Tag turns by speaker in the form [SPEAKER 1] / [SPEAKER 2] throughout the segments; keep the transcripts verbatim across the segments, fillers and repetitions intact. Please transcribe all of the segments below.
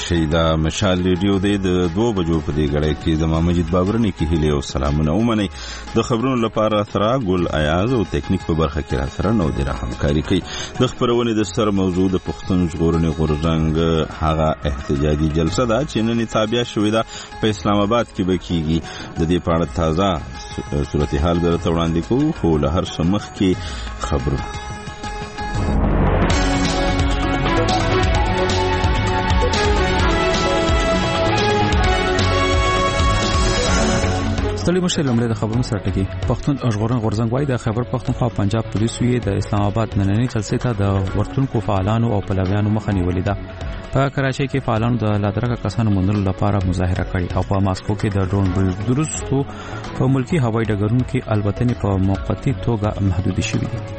[SPEAKER 1] شي دا مشال ریډیو د دوه بجو په دې غړې کې د محمد بابرني کې هلي او سلامونه ومني د خبرونو لپاره ثرا ګل ایاز او ټیکنیک په برخه کې را سره نو د همکاري کوي د خبرونه د سر موضوع د پښتون ژغورنې غورځنګ هغه احتجاجي جلسه ده چې نن تابع شوې ده په اسلام آباد کې بکیږي د دې په اړه تازه صورتحال درته وړاندې کوو خو له هر څه مخکې خبرونه
[SPEAKER 2] ستړي مشه لمړی د خبرونو سره ټکی پښتون ژغورنې غورځنګ وايي د خیبر پښتونخوا پنجاب پولیسو یې د اسلام آباد نننۍ جلسې ته د ورتونکو فعالانو او پلویانو مخه نیولې ده په کراچۍ کې فعالانو د لادرکه کسانو منلو لپاره مظاهره کړې او په ماسکو کې د ډرون بردرستو په ملکی هوایي ډګرونو کې البتنې په موقتی توګه محدود شوې دي.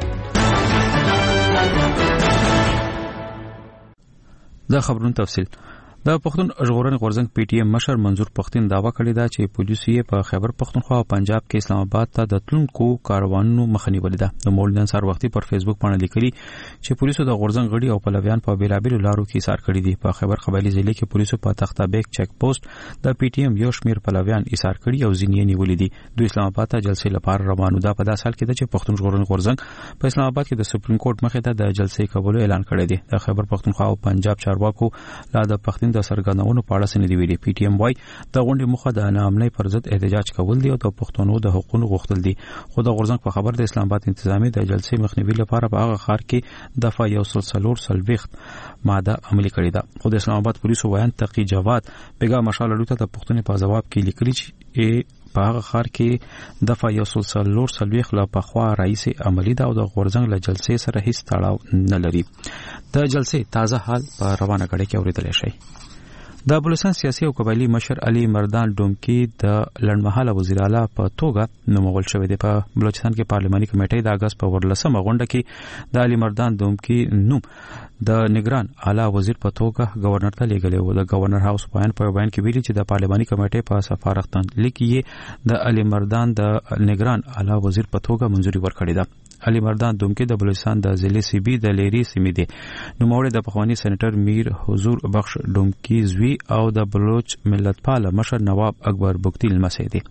[SPEAKER 2] د خبرونو تفصیل د پښتون ژغورنې غورځنګ پی ټی ایم مشر منظور پښتين داوا کړی دا چې پولیسو یې په خیبر پښتونخوا او پنجاب کې اسلام آباد ته د تلونکو کاروانونو مخه نیولې ده. د مولدن سر وختي پر فیسبوک باندې لیکلي چې پولیسو د غورځنګ غړي او پلویان په بیلابیلو لارو کې ایثار کړی دي. په خیبر قبایلی ضلع کې پولیسو په تخته بیگ چیک پوسټ د پی ټی ایم یو شمیر پلویان ایثار کړي او ځینې نیولې دي. دوی اسلام آباد ته جلسې لپاره روانو ده. په داسې حال کې ده چې پښتون ژغورنې غورځنګ په اسلام آباد کې د سپریم کورټ مخې ته د جلسې کولو اعلان کړی دی. د خیبر پښتونخوا او پنجاب چارواکو لا د پښتون د سرګردونو پاړه سن دی ویلي. پی ټی ایم وايي د غونډې مخه د نامنۍ پر ضد احتجاج کول دي او د پښتنو د حقوقو غوښتل دي. خو د غورځنګ په خبر د اسلام آباد انتظامی د جلسې مخنیوي لپاره په هغه خار کې دفعه یو سل سلور سلويخت ماده عملي کړې ده. خو د اسلام آباد پولیسو وایي تقی جواد بیګا مشال لوته د پښتون په جواب کې لیکلي چې په هغه خار کې دفعه یو سل سلور سلويخت له پخوا رئیس عملی ده او د غورځنګ له جلسې سره هیڅ تړاو نه لري. د جلسې تازه حال په روانه غړې کې اوریدل شي. د بلوچستان سیاسي او قبایلی مشر علي مردان ډومکی د لړمحاله وزیر اعلی په توګه نومول شوی دی. په بلوچستان کې پارلماني کمیټې د اگست په ورلسمه غونډه کې د علي مردان ډومکی نوم د نگران اعلی وزیر په توګه گورنر ته لیږلی و. د گورنر هاوس بیان په بیان کې ویلي چې د پارلماني کمیټې په سفارښتن لیک یې د علي مردان د نگران اعلی وزیر په توګه منځوري ورکړې ده. علي مردان دومکی د بلوچستان د ضلع سی بی د لیری سیمې دی. نوموړی د پخوانی سېنیټر میر حضور بخش دومکی زوی او د بلوچ ملتپال مشر نواب اکبر بوکتی لمسی دی.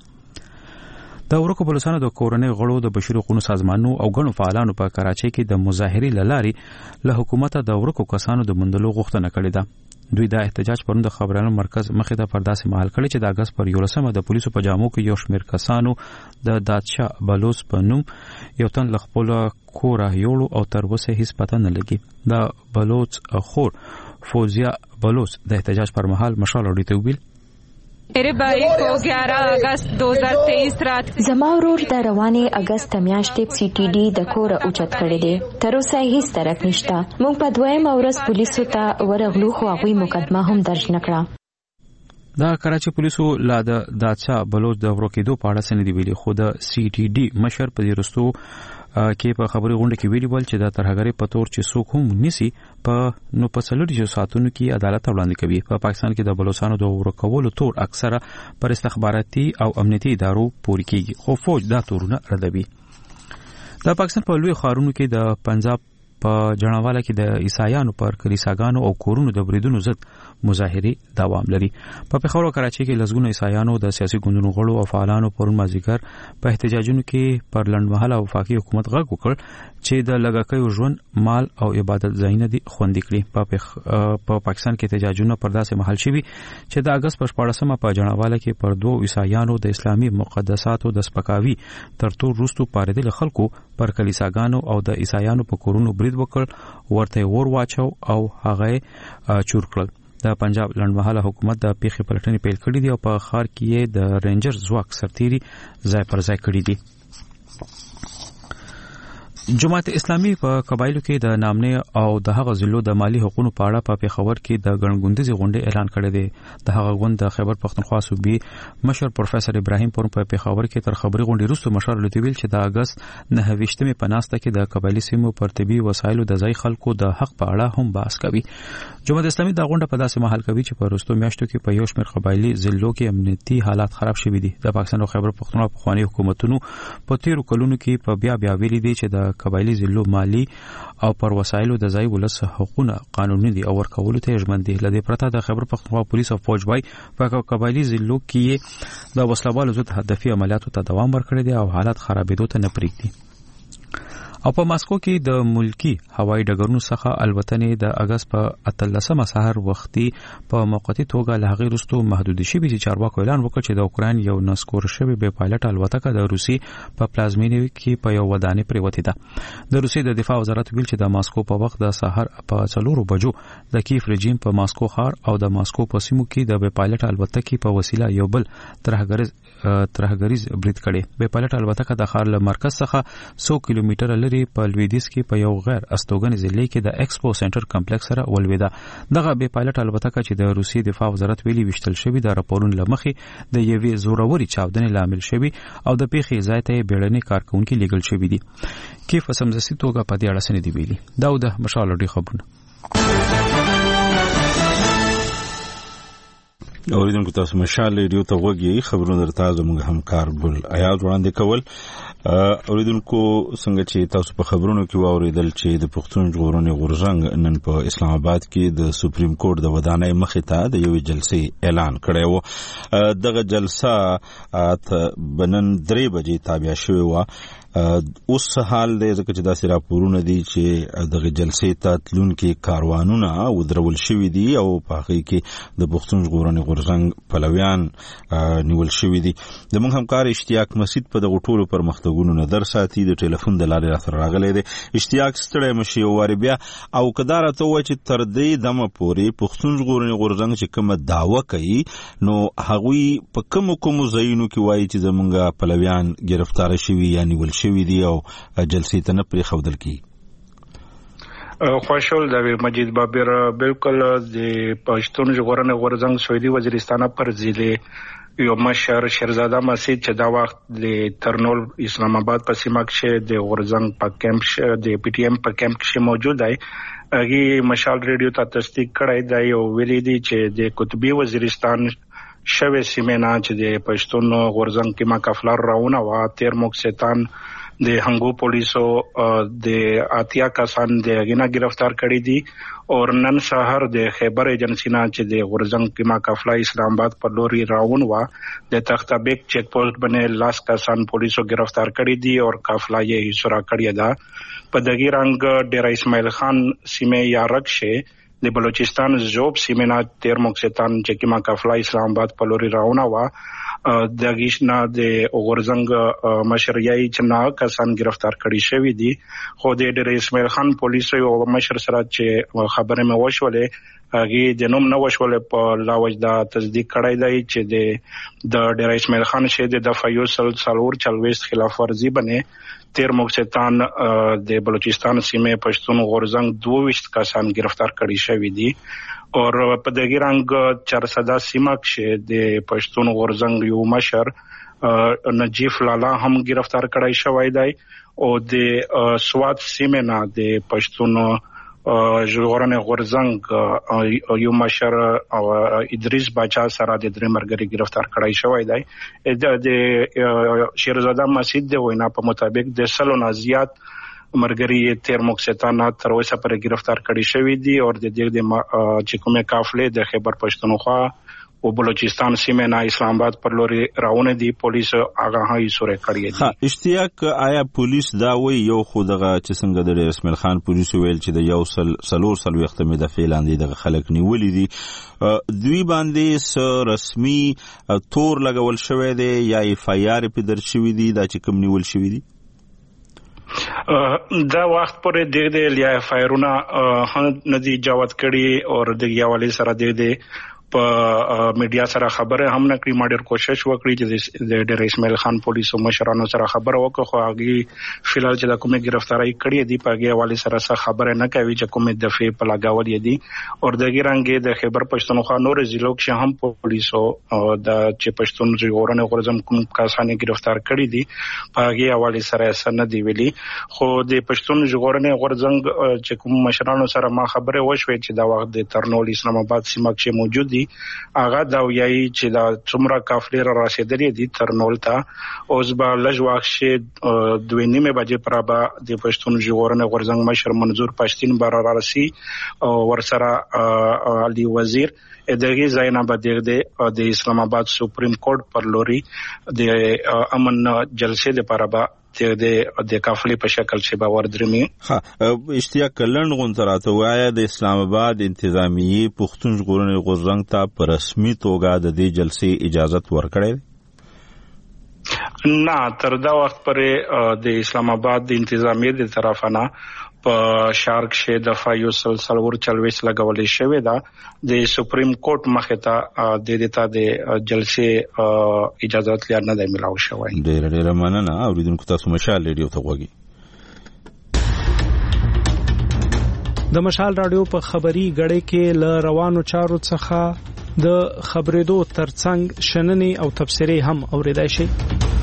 [SPEAKER 2] د ورکو بلوچستان د کورنۍ غړو د بشري حقوقو سازمانونو او غنو فعالانو په کراچۍ کې د مظاهرې لاري له حکومت د ورکو کسانو د مندلو غوښتنه کړې ده. دوی دا احتجاج پرون د خبرانو مرکز مخې ته پرداسه محل کړي چې د اگست پر یولسمه د پولیسو په جامو کې یو شمیر کسانو د دادشاه بلوچ په نوم یو تن لخپل کور یوړو او تر اوسه هیڅ پته نه لګي. د بلوچ خور فوزیا بلوچ د احتجاج پر مهال مشال وړي ویل
[SPEAKER 3] میرے بھائی کو گیارہ اگست دو ہزار تیئیس رات
[SPEAKER 4] زما ورور د روانې اگست میاشتې سی ټي ډي د کوره اوچت کړی دی. تر اوسه هیڅ طرف نشته. موږ په دویمه ورځ پولیسو ته ورغلو خو هغوی مقدمه هم درج نکړه.
[SPEAKER 2] د کراچي پولیسو لا د دادشاه بلوچ د ورکېدو په اړه سندې ویلي خو د سی ټي ډي مشر په دې رستو کې په خبري غونډه کې ویلي ول چې د ترهګری په تور چې څوک هم نسی په نو په څلورو ساعتونو کې عدالت وړاندې کوي. په پاکستان کې د بلوچستانو د ورکولو تور اکثره پر استخباراتي او امنیتي ادارو پوري کیږي خو فوج دا تورونه ردوي. د پاکستان په لوی ښارونو کې د پنجاب په جنواله کې د عیسایانو پر کلیساګانو او کورونو د بریدونو ضد مظاهرې دوام لري. په پېښور او کراچۍ کې لزګونه عیسایانو د سیاسي ګوندونو غړو او فعالانو پرون مازیګر په احتجاجونو کې پر لنډمهاله وفاقي حکومت غږ وکړ چې د لګاکیو ژوند مال او عبادت ځایونه دي خوندي کړي. په پا پاکستان کې احتجاجونه پر داسې محل شوي چې د اگست په شپاړسمه په جنواله کې پر دوه عیسایانو د اسلامي مقدساتو د سپکاوي ترتور وروستو پارېدل خلکو پر کلیساګانو او د عیسایانو په کورونو برید وکړ ورته ور واچو او هغه چور کړل. د پنجاب لنډمهاله حکومت د پیښې پلټنې پیل کړې دي او په ښار کې د رینجر ځواک سرتیري ځای پر ځای کړي دي. جماعت اسلامي په قبایلو کې د نامنې او د هغه ضلعو د مالی حقوقو په اړه په پیښور کې د ګڼګوندیزي غونډې اعلان کړی دی. د هغه غونډه د خیبر پښتونخوا صوبې مشر پروفیسور ابراهیم پور په پیښور کې تر خبري غونډې وروسته مشر لوتویل چې د اگست نه ویشتمې په ناسته کې د قبایلی سیمو پر طبي وسایلو د ځای خلکو د حق په اړه هم بحث کوي. جماعت اسلامي د غونډه په داسې محل کوي چې په وروستو میاشتو کې په یو شمېر قبایلی ضلعو کې امنیتي حالات خراب شوي دي. د پاکستان او خیبر پښتونخوا پخواني حکومتونو په تیرو کلونو کې په بیا بیا ویلي دي چې د قبایلی ضلعو مالی او پر وسایلو د ځای ولس حقوقونه قانوني دي او ورکولو ته ژمن دي. لدې پرته د خیبر پختونخوا پولیس او فوج بای په قبایلی ضلعو کې د وسلوالو ضد هدفي عملیاتو ته دوام ورکړی دی او حالات خرابېدو ته نه پرېږدي. او په ماسکو کې د ملکی هوایي ډګرونو څخه الوتنې د اگست په اتلسمه سحر وختي په موقتی توګه له هغې وروسته محدود شوي چې چارواکو اعلان وکړ چې د اوکراین یو نسکور شوی بې پایلټ الوتکه د روسي په پلازمینه کې په یو ودانۍ پرېوتې ده. د روسي د دفاع وزارت ویل چې د ماسکو په وخت د سحر په څلورو بجو د کیف رژیم په ماسکو ښار او د ماسکو په سیمو کې د بې پایلټ الوتکې په وسیله یو بل ترهګریز ترهګریز برید کړي. بې پایلټ الوتکه د ښار له مرکز څخه څو کیلومتره لري په لویدیځ کې په یو غیر استوګن ضلع کې د ایکسپو سنټر کمپلیکس سره ولویده. دغه بې پایلټ الوتکه چې د روسي دفاع وزارت ویلي وشتل شوی د راپورونو لمخې د یوې زوروري چاودنې لامل شوی او د پیښې ځای ته بیړني کارکونکي لیږل شوی دي. کې په سمدستي توګه په دې اړه څه نه دی ویلي. دا د مشال لوډي خبرونه
[SPEAKER 1] اوریدونکو تاسو مشال ریډیو ته وګورئ. خبرونه درته زموږ همکار ګل ایاز وړاندې کول. اوریدونکو څنګه چې تاسو په خبرونو کې واوریدل چې د پښتون ژغورنې غورځنګ نن په اسلام آباد کې د سپریم کورټ د ودانۍ مخې ته د یوې جلسې اعلان کړی و. دغه جلسه بنن درې بجې تابع شوې وه. اوس حال دی ځکه چې داسې راپورونه دي چې دغه جلسې ته تلونکي کاروانونه ودرول شوي دي او په هغې کې د پښتون ژغورنې غورځنګ پلویان نیول شوي دي. زموږ همکار اشتیاق مسید په دغو ټولو پرمختګونو نظر ساتي. د ټلیفون د لارې راسره راغلی دی. اشتیاق ستړی مه شي وارې بیا او که دا راته ووایه چې تر دې دمه پورې پښتون ژغورنې غورځنګ چې کومه دعوه کوي نو هغوی په کومو کومو ځایونو کې وایي چې زموږ پلویان ګرفتاره شوي یا نیول شوي دي او جلسې ته نه پرېښودل کیږي.
[SPEAKER 5] خوشحال د مجید بابر بالکل د پښتون ژغورنې غورځنګ سعودي وزیرستان پر ضلع یو مشر شیرزاده مسید چې دا وخت د ترنول اسلام آباد په سیمه کې د غورځنګ په کیمپ د پی ټی ایم په کیمپ کې موجود دی. هغه مشال ریډیو ته تصدیق کړی دی او ویلي دی چې د قطبی وزیرستان شوه سیمه چې د پښتون غورځنګ کې ما کفلار راونه وا تیر موکستان د هنګو پولیسو د اتیا کسان د غینا گرفتار کړي دي او نن سحر د خیبر ایجنسی نه چې د غورځنګ کې ما کفلا اسلام آباد پر لوري راون وا د تختابک چیک پوسټ باندې لاس کسان پولیسو گرفتار کړي دي او کافلا یې سورا کړی دا. په دغه رنګ ډیر اسماعیل خان سیمه یا رکشه د بلوچستان زوب سیمه نه تیر موکستان چې کې ما کفلا اسلام آباد پر لوري راونه وا د غیشنا د غورځنګ مشریای چې نا کسان گرفتار کړي شوی دي. خو د ډیر اسماعیل خان پولیسو او مشر سره چې خبره مې وشولې هغه د نوم نو وشولې په لاوج دا تصدیق کړی دی چې د د ډیر اسماعیل خان شه د دفاعیو سل سالور چلويست خلاف ورزي باندې تیر موکستان د بلوچستان سیمه پښتون غورځنګ دوه کسان گرفتار کړي شوی دي او په دغه رنګ چارسدا سیمه کې د پښتون غورځنګ یو مشر نجیف لالا هم گرفتار کړای شوی دی او د سواد سیمه نه د پښتون ژغورنې غورځنګ یو مشر او ادریس باچا سره د درې مرګري گرفتار کړای شوی دی. د شیرزاده مسید د وینا په مطابق د سلو نه زیات مرګري تیر موکستان تر اوسه پر گرفتار کړي شوی دي او د دې د چې کومه قافله د خیبر پښتونخوا او بلوچستان سیمه نه اسلام آباد پر لوري راونه دي پولیس هغه هي سورې کړی دي.
[SPEAKER 1] ها اشتیاق آیا پولیس دا وی یو خودغه چې څنګه د اسماعیل خان پولیس ویل چې د یو سل سلور سل وخت مې د فعلاندې د خلک نیولې دي دوی باندې س رسمي تور لګول شوی دی یا اف آی آر په در شوی دی دا چې کوم نیول شوی دی؟
[SPEAKER 5] دا وخت پورې د دې لیا فایرونه ندي جواب کړي او د یوالي سره د دې په میډیا سره خبره هم نکړي. ما ډېر کوشش وکړی چې د ډېر اسماعیل خان پولیسو مشرانو سره خبره وکړو خو هغه فلال چې د کومه گرفتاری کړې دي په هغه حواله سره څه خبره نه کوي چې کومه دفعه په لګاول دي او د ګرانګې د خیبر پښتونخوا نور ضلعو کې هم پولیسو د چې پښتون ژغورنې غورځنګ کوم کسان گرفتار کړي دي په هغه حواله سره څه نه دی ویلي. خو د پښتون ژغورنې غورځنګ چې کوم مشرانو سره ما خبره وشوي چې دا وخت د ترنول اسلام آباد سیمه کې موجود دي دي هغه دا ویایي چې دا څومره قافلې را رسیدلې دي ترنول ته اوس به لږ وخت شي دوه نیمه بجې پر به د پښتون ژغورنې غورځنګ مشر منظور پښتين بار را رسي او ورسره علي وزیر دغه ځاینا به د اسلام آباد سپریم کورټ پر لوري د امن جلسې لپاره به د د قافلې په شکل چې باور درمي
[SPEAKER 1] ها اشتیاق کلن غونتراته وایي د اسلام آباد انتظامیه پښتون ژغورنې غورځنګ ته په رسمي توګه د دې جلسې اجازه ورکړې
[SPEAKER 5] نه تر دا وخت پرې د اسلام آباد د انتظامیه د طرفانه په شارک شه د فایو سلسلور چلويس لګولې شوې ده د سپریم کورټ مخه ته د دتا د جلسې اجازه لري نه دی ملاو شوی
[SPEAKER 1] ډېر ډېر مننه اوریدونکو تاسو مشال ریډیو ته وګورئ
[SPEAKER 6] د مشال رادیو په خبري غړې کې ل روانو چارو څخه د خبرېدو ترڅنګ شننې او تفسیرې هم اوریدای شي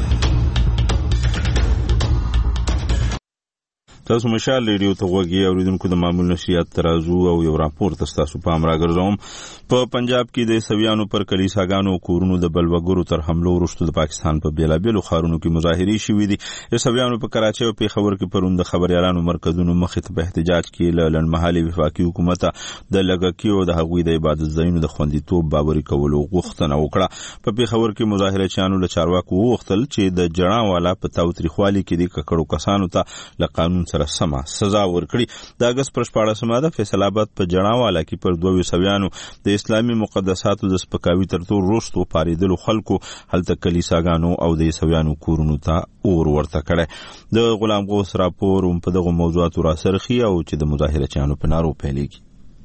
[SPEAKER 1] تاسو مشال ریډیو ته وګورئ اوریدونکو د معمول نشریات ترازو او یو راپور تاسو په امر راګرځوم په پنجاب کې د سویانو پر کلیساګانو کورونو د بلوګرو تر حملو وروسته د پاکستان په بیلابېلو ښارونو کې مظاهرې شوې دي د سویانو په کراچۍ او پیښور کې پروند خبريالانو مرکزونو مخې ته په احتجاج کې لړمحلي وفاقي حکومت د لګکیو د هغوی د عبادت ځایونو د خوندیتوب باوري کولو غوښتنه وکړه په پیښور کې مظاهرچیانو له چارواکو وغوښتل چې د جړاوالا په تاوتریخوالي کې د ککړو کسانو ته له قانون سره سما سزا ورکړي د اگست پر شپاړسمه د فیصل آباد په جړاوالا کې پر دوه سویانو د اسلامي مقدساتو د سپکاوي ترتور وروسته پاریدلو خلکو هلته کلیساګانو او د سویانو کورونو ته اور ورته کړي د غلام غوث راپور په دغه موضوعاتو را سرخي او چې د مظاهرچیانو په نارو پیلېږي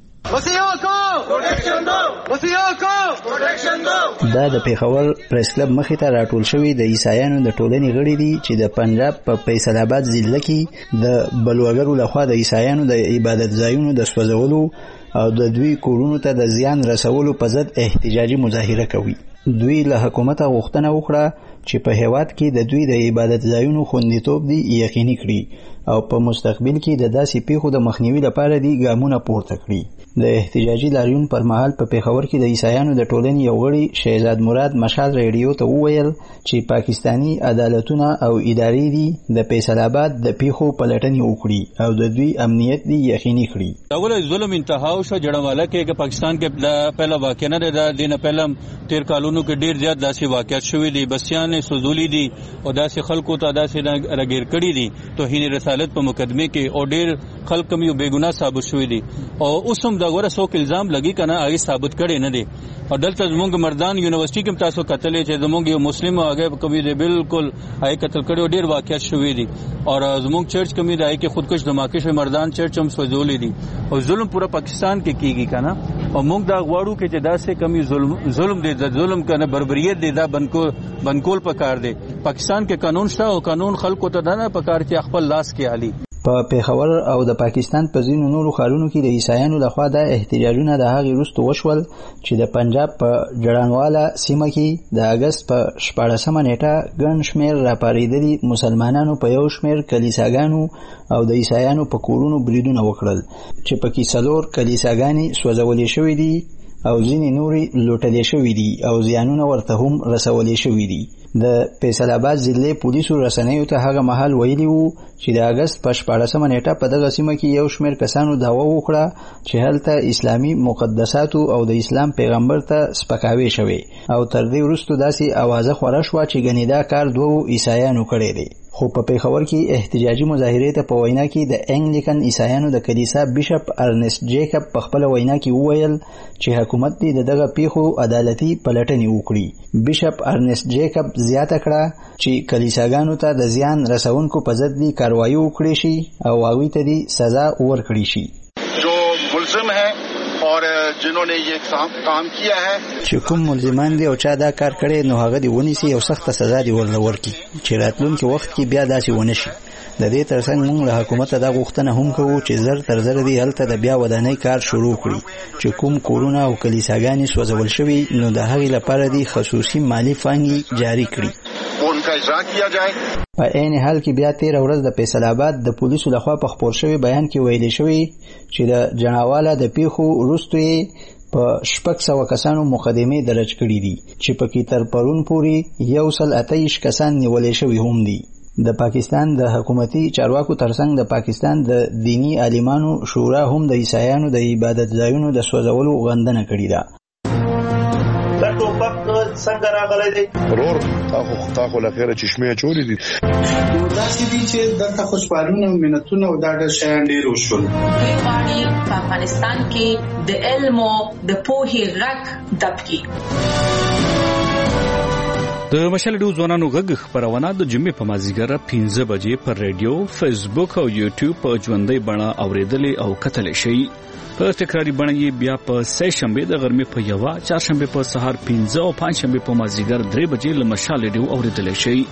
[SPEAKER 7] دا د پیښور پریس کلب مخې ته راټول شوی د عیسایانو د ټولنې غړي دي چې د پنجاب په فیصل آباد ضلع کې د بلوګرو لخوا د عیسایانو د عبادت ځایونو د سوځولو او د دوی کورونو ته د زیان رسولو په ضد احتجاجي مظاهره کوي. دوی له حکومت غوښتنه وکړه چې په هیواد کې د دوی د عبادت ځایونو خوندیتوب دی یقیني کړي او په مستقبل کې د داسې پیښو د مخنیوي لپاره دی ګامونه پورته کړي. د احتجاجي لاریون پر مهال په پیښور کې د عیسایانو د ټولنې یو غړي شهزاد مراد مشال ریډیو ته وویل چې پاکستانی عدالتونه او ادارې دي د فیصل آباد د پیښو پلټنې وکړي او د دوی امنیت دی یقیني کړي.
[SPEAKER 8] اول ظلم انتها شو جړواله کې پاکستان کې پہلا واقع نه ده دینه پہلا تیر کالونو کې ډیر زیات داسې واقعیت شوې دي بسیان سوزولي دي او داسې خلکو ته داسې راګیر کړي دي توهین رسالت په مقدمه کې او ډیر خلک کم یو بیګناه ثابت شوی دي او اوسم دا غوړه څوک الزام لګي کنه هغه ثابت کړي نه دي او دلته زمونږ مردان یونیورسيټي کې تاسو کتلې چې زمونږ یو مسلم هغه کوي دی بالکل هغه قتل کړي ډیر واقعیت شوی دي او زمونږ چرچ کوي دی کې خودکش دماکه شوی مردان چرچ هم سوزولې دي او ظلم پورا پاکستان کې کیږي کنه او موږ دا غواړو کې چې داسې کمی ظلم ظلم دی ظلم کنه بربریت دی دا بنکو بنکول پکار دی پاکستان کې قانون شته او قانون خلکو ته نه پکار چې خپل لاس کې علي.
[SPEAKER 7] په پیښور او د پاکستان په ځینو نورو ښارونو کې د عیسایانو لخوا د احتجاجونه د هغې وروسته وشول چې د پنجاب په جړانواله سیمه کې د اګست په شپاړسمه نیټه ګڼ شمېر راپارېدلي مسلمانانو په یو شمېر کلیساګانو او د عیسایانو په کورونو بریدونه وکړل چې پکې څلور کلیساګانې سوځولې شوې دي او ځینې نورې لوټلې شوې دي او زیانونه ورته هم رسولې شوي دي. د فیصل آباد ضلع پولیسو رسنیو ته هغه مهال ویلي وو چې د اګست په شپاړسمه نیټه په دغه سیمه کې یو شمېر کسانو دعوه وکړه چې هلته اسلامي مقدساتو او د اسلام پیغمبر ته سپکاوی شوی او تر دې وروسته داسې اوازه خوره شوه چې ګنې دا کار دوو عیسایانو کړی دی. خو په پیښور کې احتجاجي مظاهرې ته په وینا کې د انګلیکن عیسایانو د کلیسا بیشپ ارنست جیکب په خپل وینا کې وویل چې حکومت دې دغه پیښو عدالتي پلټنې وکړي. بیشپ ارنست جیکب زیاته کړه چې کلیساګانو ته د زیان رسونکو په ضد دې کاروایی وکړي شي او هغوی ته دې سزا ورکړي شي.
[SPEAKER 9] جو ملزم ہے اور جنہوں نے یہ کام کیا ہے
[SPEAKER 7] چې کوم ملزمان دي او چا دا کار کړي نو هغه دې ونیسي او سخته سزا دې ورله ورکړي چې راتلونکي وخت کې بیا داسې ونه شي. د دې ترڅنګ موږ له حکومت دا غوښتنه هم کوو چې زر تر زر دې هلته د بیا ودانۍ کار شروع کړي چې کوم کورونه او کلیساګانې سوځول شوي نو د هغې لپاره دې خصوصي مالي پانګې جاري کړي. په عین حال کې بیا تیر ورځ د فیصل آباد د پولیسو لخوا په خپور شوی بیان کې ویل شوی چې د جناواله د پیښو وروسته په شپږ سوه کسانو مقدمې درج کړي دي چې پکې تر پرون پورې یو سل اتهیش کسان نیولې شوي هم دي. د پاکستان د حکومتي چارواکو ترڅنګ د پاکستان د دینی عالمانو شورا هم د عیسایانو د عبادت ځایونو د سوځولو غندنه کړې ده.
[SPEAKER 10] دا ټوپک څنګه راغلی دی؟
[SPEAKER 11] ورور تاسو تاسو لپاره چشمه چولې دي.
[SPEAKER 10] نو دا چې دي چې دلته خوشحالونه او منتونه او دا ډېر شیان ډېر وشول.
[SPEAKER 12] دوی غواړي په افغانستان کې د علم او د پوهې غږ دب کړي.
[SPEAKER 13] د مشال ډیو ځوانانو غږ خبرونه د جمعې په مازیګر پنځه بجې پر رادیو، فیسبوک او یوټیوب په ژوندۍ بڼه اوریدلې او کتلې شي. په تکراری بڼه یې بیا په سه شنبه د غرمې په یوه، چهارشنبه په سهار پنځه او پنځشنبه په مازیګر درې بجې له مشال ډیو اوریدلې شي.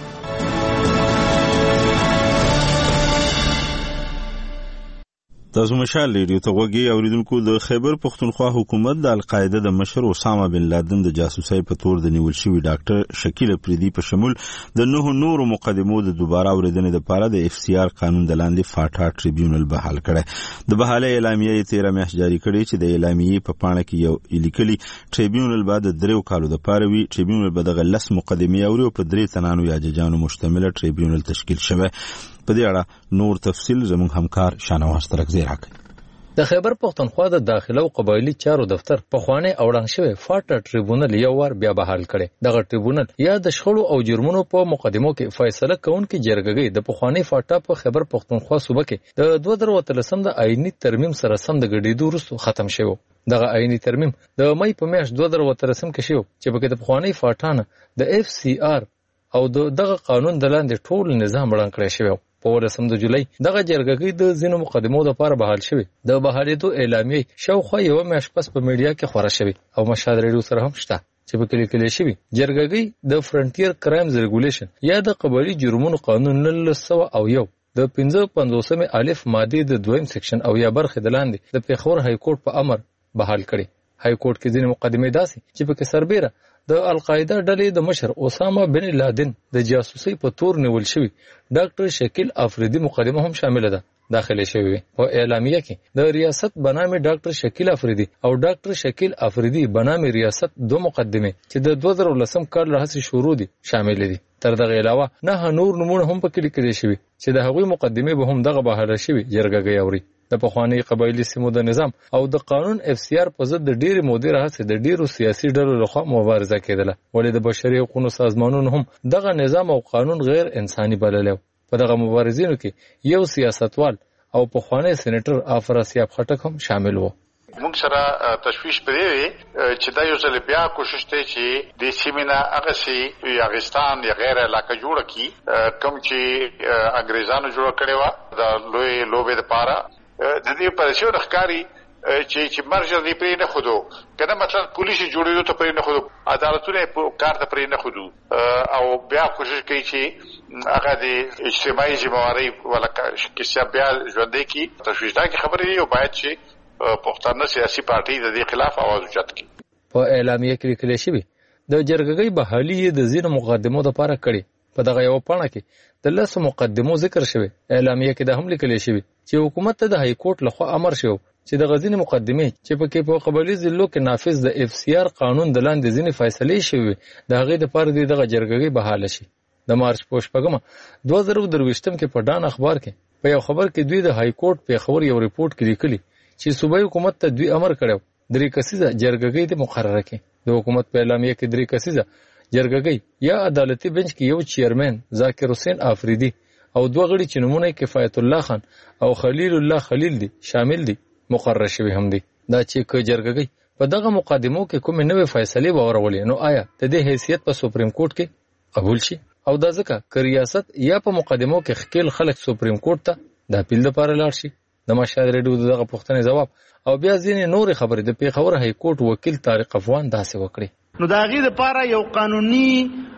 [SPEAKER 1] تاسو مشال ریډیو ته وګورئ. اوریدونکو د خیبر پختونخوا حکومت د القاعده د مشر اسامه بن لادن د جاسوسۍ په تور د نیول شوی ډاکټر شکیل افریدي په شمول د نهو نورو مقدمو د دوباره اوریدنې لپاره د اف سی آر قانون د لاندې فاټا ټریبیونل بحال کړي. د بحاله اعلامیه یې تیره میاشت جاری کړې چې د اعلامیې په پاڼه کې یو لیکلي ټریبیونل بعد د دریو کالو د پاره وی ټریبیونل به د لس مقدمې اوري او په درې تنانو یا ججانو مشتمله ټریبیونل تشکیل شوی. په دې اړه نور تفصیل زموږ همکار شانواز ترکزی راکړي.
[SPEAKER 14] د خیبر پختونخوا د داخله او قبایلی چارو دفتر په خوانه اوړنګ شوی فاټا ټریبونل یو ور بیا بحال کړي. دغه ټریبونل یا د شخړو او جرمونو په مقدمو کې فیصله کوونکې جرګه د پخوانی فاټا په خیبر پختونخوا صوبه کې د دوه زره اتلسم د آئینی ترمیم سره سم د ګډېدو وروسته ختم شوی. دغه آئینی ترمیم د مې په میاشت دوه زره اتلسم کې شوی چې په کې د پخوانی فاټا نه د اف سی آر او دغه قانون د لاندې ټول نظام وړاندې کړی شوی. په ورسم د جولای دغه جرګه د ځینو مقدمو لپاره بحال شوی. د بحالېدو اعلامیه شاوخوا یو میاشت پس په میډیا کې خبره شوی او مشهد ریډیو سره هم شته چې په کلی کلی شوی. جرګه د فرنټیر کرایمز ریګولیشن یا د قبایلی جرمونو قانون نولس سوه او یو د پنځه پنځوسمې الف ماده د دویم سیکشن او یا برخه د لاندې د پیښور های کورټ په امر بحال کړي. های کورټ کې ځینې مقدمې داسې چې په کې سربېره د القاعده ډلې د مشر اسامه بن لادن د جاسوسۍ په تور نیول شوی ډاکټر شکیل افریدي مقدمه هم شامل ده داخله شوی. په اعلامیه کې د ریاست بنامه ډاکټر شکیل افریدي او ډاکټر شکیل افریدي بنامه ریاست دو مقدمه چې د دوه زره ولسم کال راهیسې شروع دي شامل دي. تر دغه علاوه نه نور نمونه هم پکې لیکل شوی چې د هغوی مقدمه به هم دغه بهاله شوی جرګه اوري. د پخوانی قبایلی سیمو د نظام او د قانون اف سی آر په ضد د ډېری مودې راهیسې د ډېرو سیاسي ډلو لخوا مبارزه کېدله، ولې د بشري حقوقو سازمانونو هم دغه نظام او قانون غیر انساني بللی. په دغه مبارزینو کې یو سیاستوال او پخوانی سېنیټر افراسیاب خټک هم شامل وو.
[SPEAKER 9] موږ سره تشویش پرې چې دا یو ځل بیا کوشش دی چې د سیمه هغه سي افغانستان یا غیر علاقه جوړ کی کوم چې انګريزانو جوړ کړي و د لوی لوبې لپاره د دې په شو ښکاری چې چې مرجع دی پرې نه خودو کنه مثلا پولیس جوړېدو ته پرې نه خودو عدالتونه کار ته پرې نه خودو او بیا کوشش کوي چې هغه د اجتماعي ذمہواری ولکه کیسه بیا ژوندې کی تشویشناک خبرې او باید چې پښتانه سیاسي پارټي د دې خلاف आवाज اوچت کړي.
[SPEAKER 14] په اعلامیه کې لیکل شوی د جرګې بحالي د ځینو مقدمو لپاره کړي. په دغه یو پاڼه کې د لس مقدمو ذکر شوی. اعلامیه کې د هم لیکل شوی چې حکومت ته د های کورټ لخوا امر شوی چې د غزنی مقدمه چې په کې په قبایلی ضلعو کې نافذ د اف سی آر قانون د لاندې ځینې فیصلې شوی د هغې لپاره دغه جرګې بحاله شي. د مارچ په شپږمه دوه زره درویشتم کې په ډان اخبار کې په یو خبر کې دوی د های کورټ پیښور یو ریپورت کې لیکلي چې صوبایي حکومت ته دوی امر کړو درې کسیزه جرګې د مقرره کې. د حکومت په اعلامیه کې درې کسیزه جرګې یا عدالتي بنچ کې یو چیرمن ذاکر حسین افریدي او دوه غړي چې نمونه کفایت الله خان او خلیل الله خلیل دي شامل دي مقرر شوی هم دي. دا چې ک جرګې په دغه مقدمو کې کوم نوې فیصلې وورولې نو آیا د دې حیثیت په سپریم کورټ کې قبول شي او دا ځکه ک ریاست یا په مقدمو کې خپل خلک سپریم کورټ ته د اپیل لپاره لاړ شي. د مشهد ریډیو دغه پوښتنې جواب او بیا ځینې نورې خبرې د پیښور های کورټ وکیل طارق افغان داسې وکړي.
[SPEAKER 10] نو دا غي د پاره یو قانوني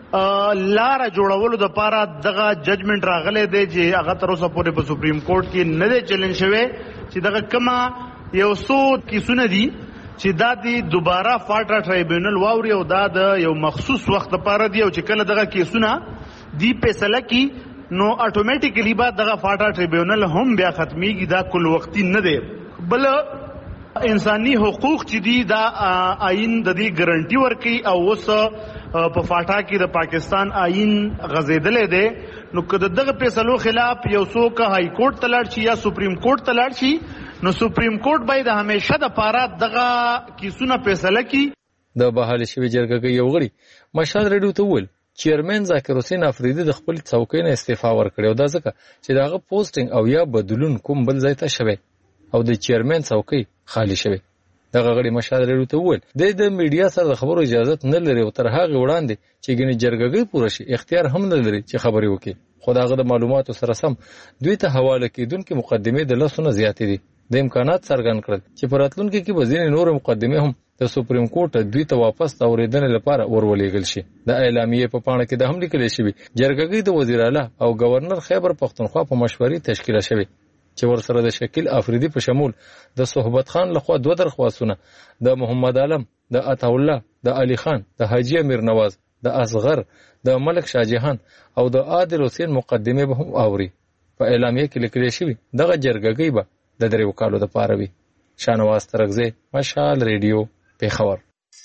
[SPEAKER 10] لار جوړولو د پاره دغه ججمنټ راغله دی چې هغه تر اوسه پورې په سپریم کورټ کې نه دی چیلنج شوی چې دغه کما یو څو کیسونه دي چې دا دی دوباره فاټا ټریبیونل واوري او دا د یو مخصوص وخت لپاره دی او چې کله دغه کیسونه دی فیصله کی نو اتوماتیکلی بعد دغه فاټا ټریبیونل هم بیا ختميږي. دا کل وختي نه دی. بل انساني حقوق چې دي دا آئین د دې ګارانټي ورکي او اوس په فاټا کې د پاکستان آئین غزیدلې ده نو کله دغه فیصلو خلاف یو څوک های کورټ ته لاړ شي یا سپریم کورټ ته لاړ شي نو سپریم کورټ باید همیشه د پاره دغه کیسونه فیصله کوي.
[SPEAKER 14] د بحال شوی جرګه یو غړي مشال ریډیو ته ویل چیرمن ذاکر حسین افریدی د خپل څوکۍ نه استعفا ورکړی او دا ځکه چې داغه پوسټینګ او یا بدلون کوم بل ځای ته شوی او د چیرمن څوکۍ خالی شوی. دغه غړي مشال ریډیو ته ویل د د میډیا سره د خبرو اجازه نه لري او تر هغه وړاندې چې ګنې جرګه پوره شي اختیار هم نه لري چې خبري وکړي. خو دغه د معلوماتو سره سم دوی ته حواله کیدونکو مقدمه د لسونه زیاتې دي. د امکانات څرګند کړل چې په راتلونکي کې به ځینې نور مقدمه هم د سپریم کورټ دوی ته واپس اوریدنې لپاره ورولېږل شي. د اعلامیې په پاڼه کې د هم لیکل شوی جرګه د وزیر اعلی او گورنر خیبر پختونخوا په مشورې تشکیل شوی چې ورسره د شکیل افریدی په شمول د صحبت خان لخوا دوه درخواستونه د محمد عالم د عطا الله د علي خان د حاجی امیر نواز د اصغر د ملک شاهجهان او د عادل حسین مقدمه به هم اوري. په اعلامیه کې لیکل شوی دغه جرګه به د درې وکالو د پاره وي. شانواز ترغزه مشال ریډیو پیښور.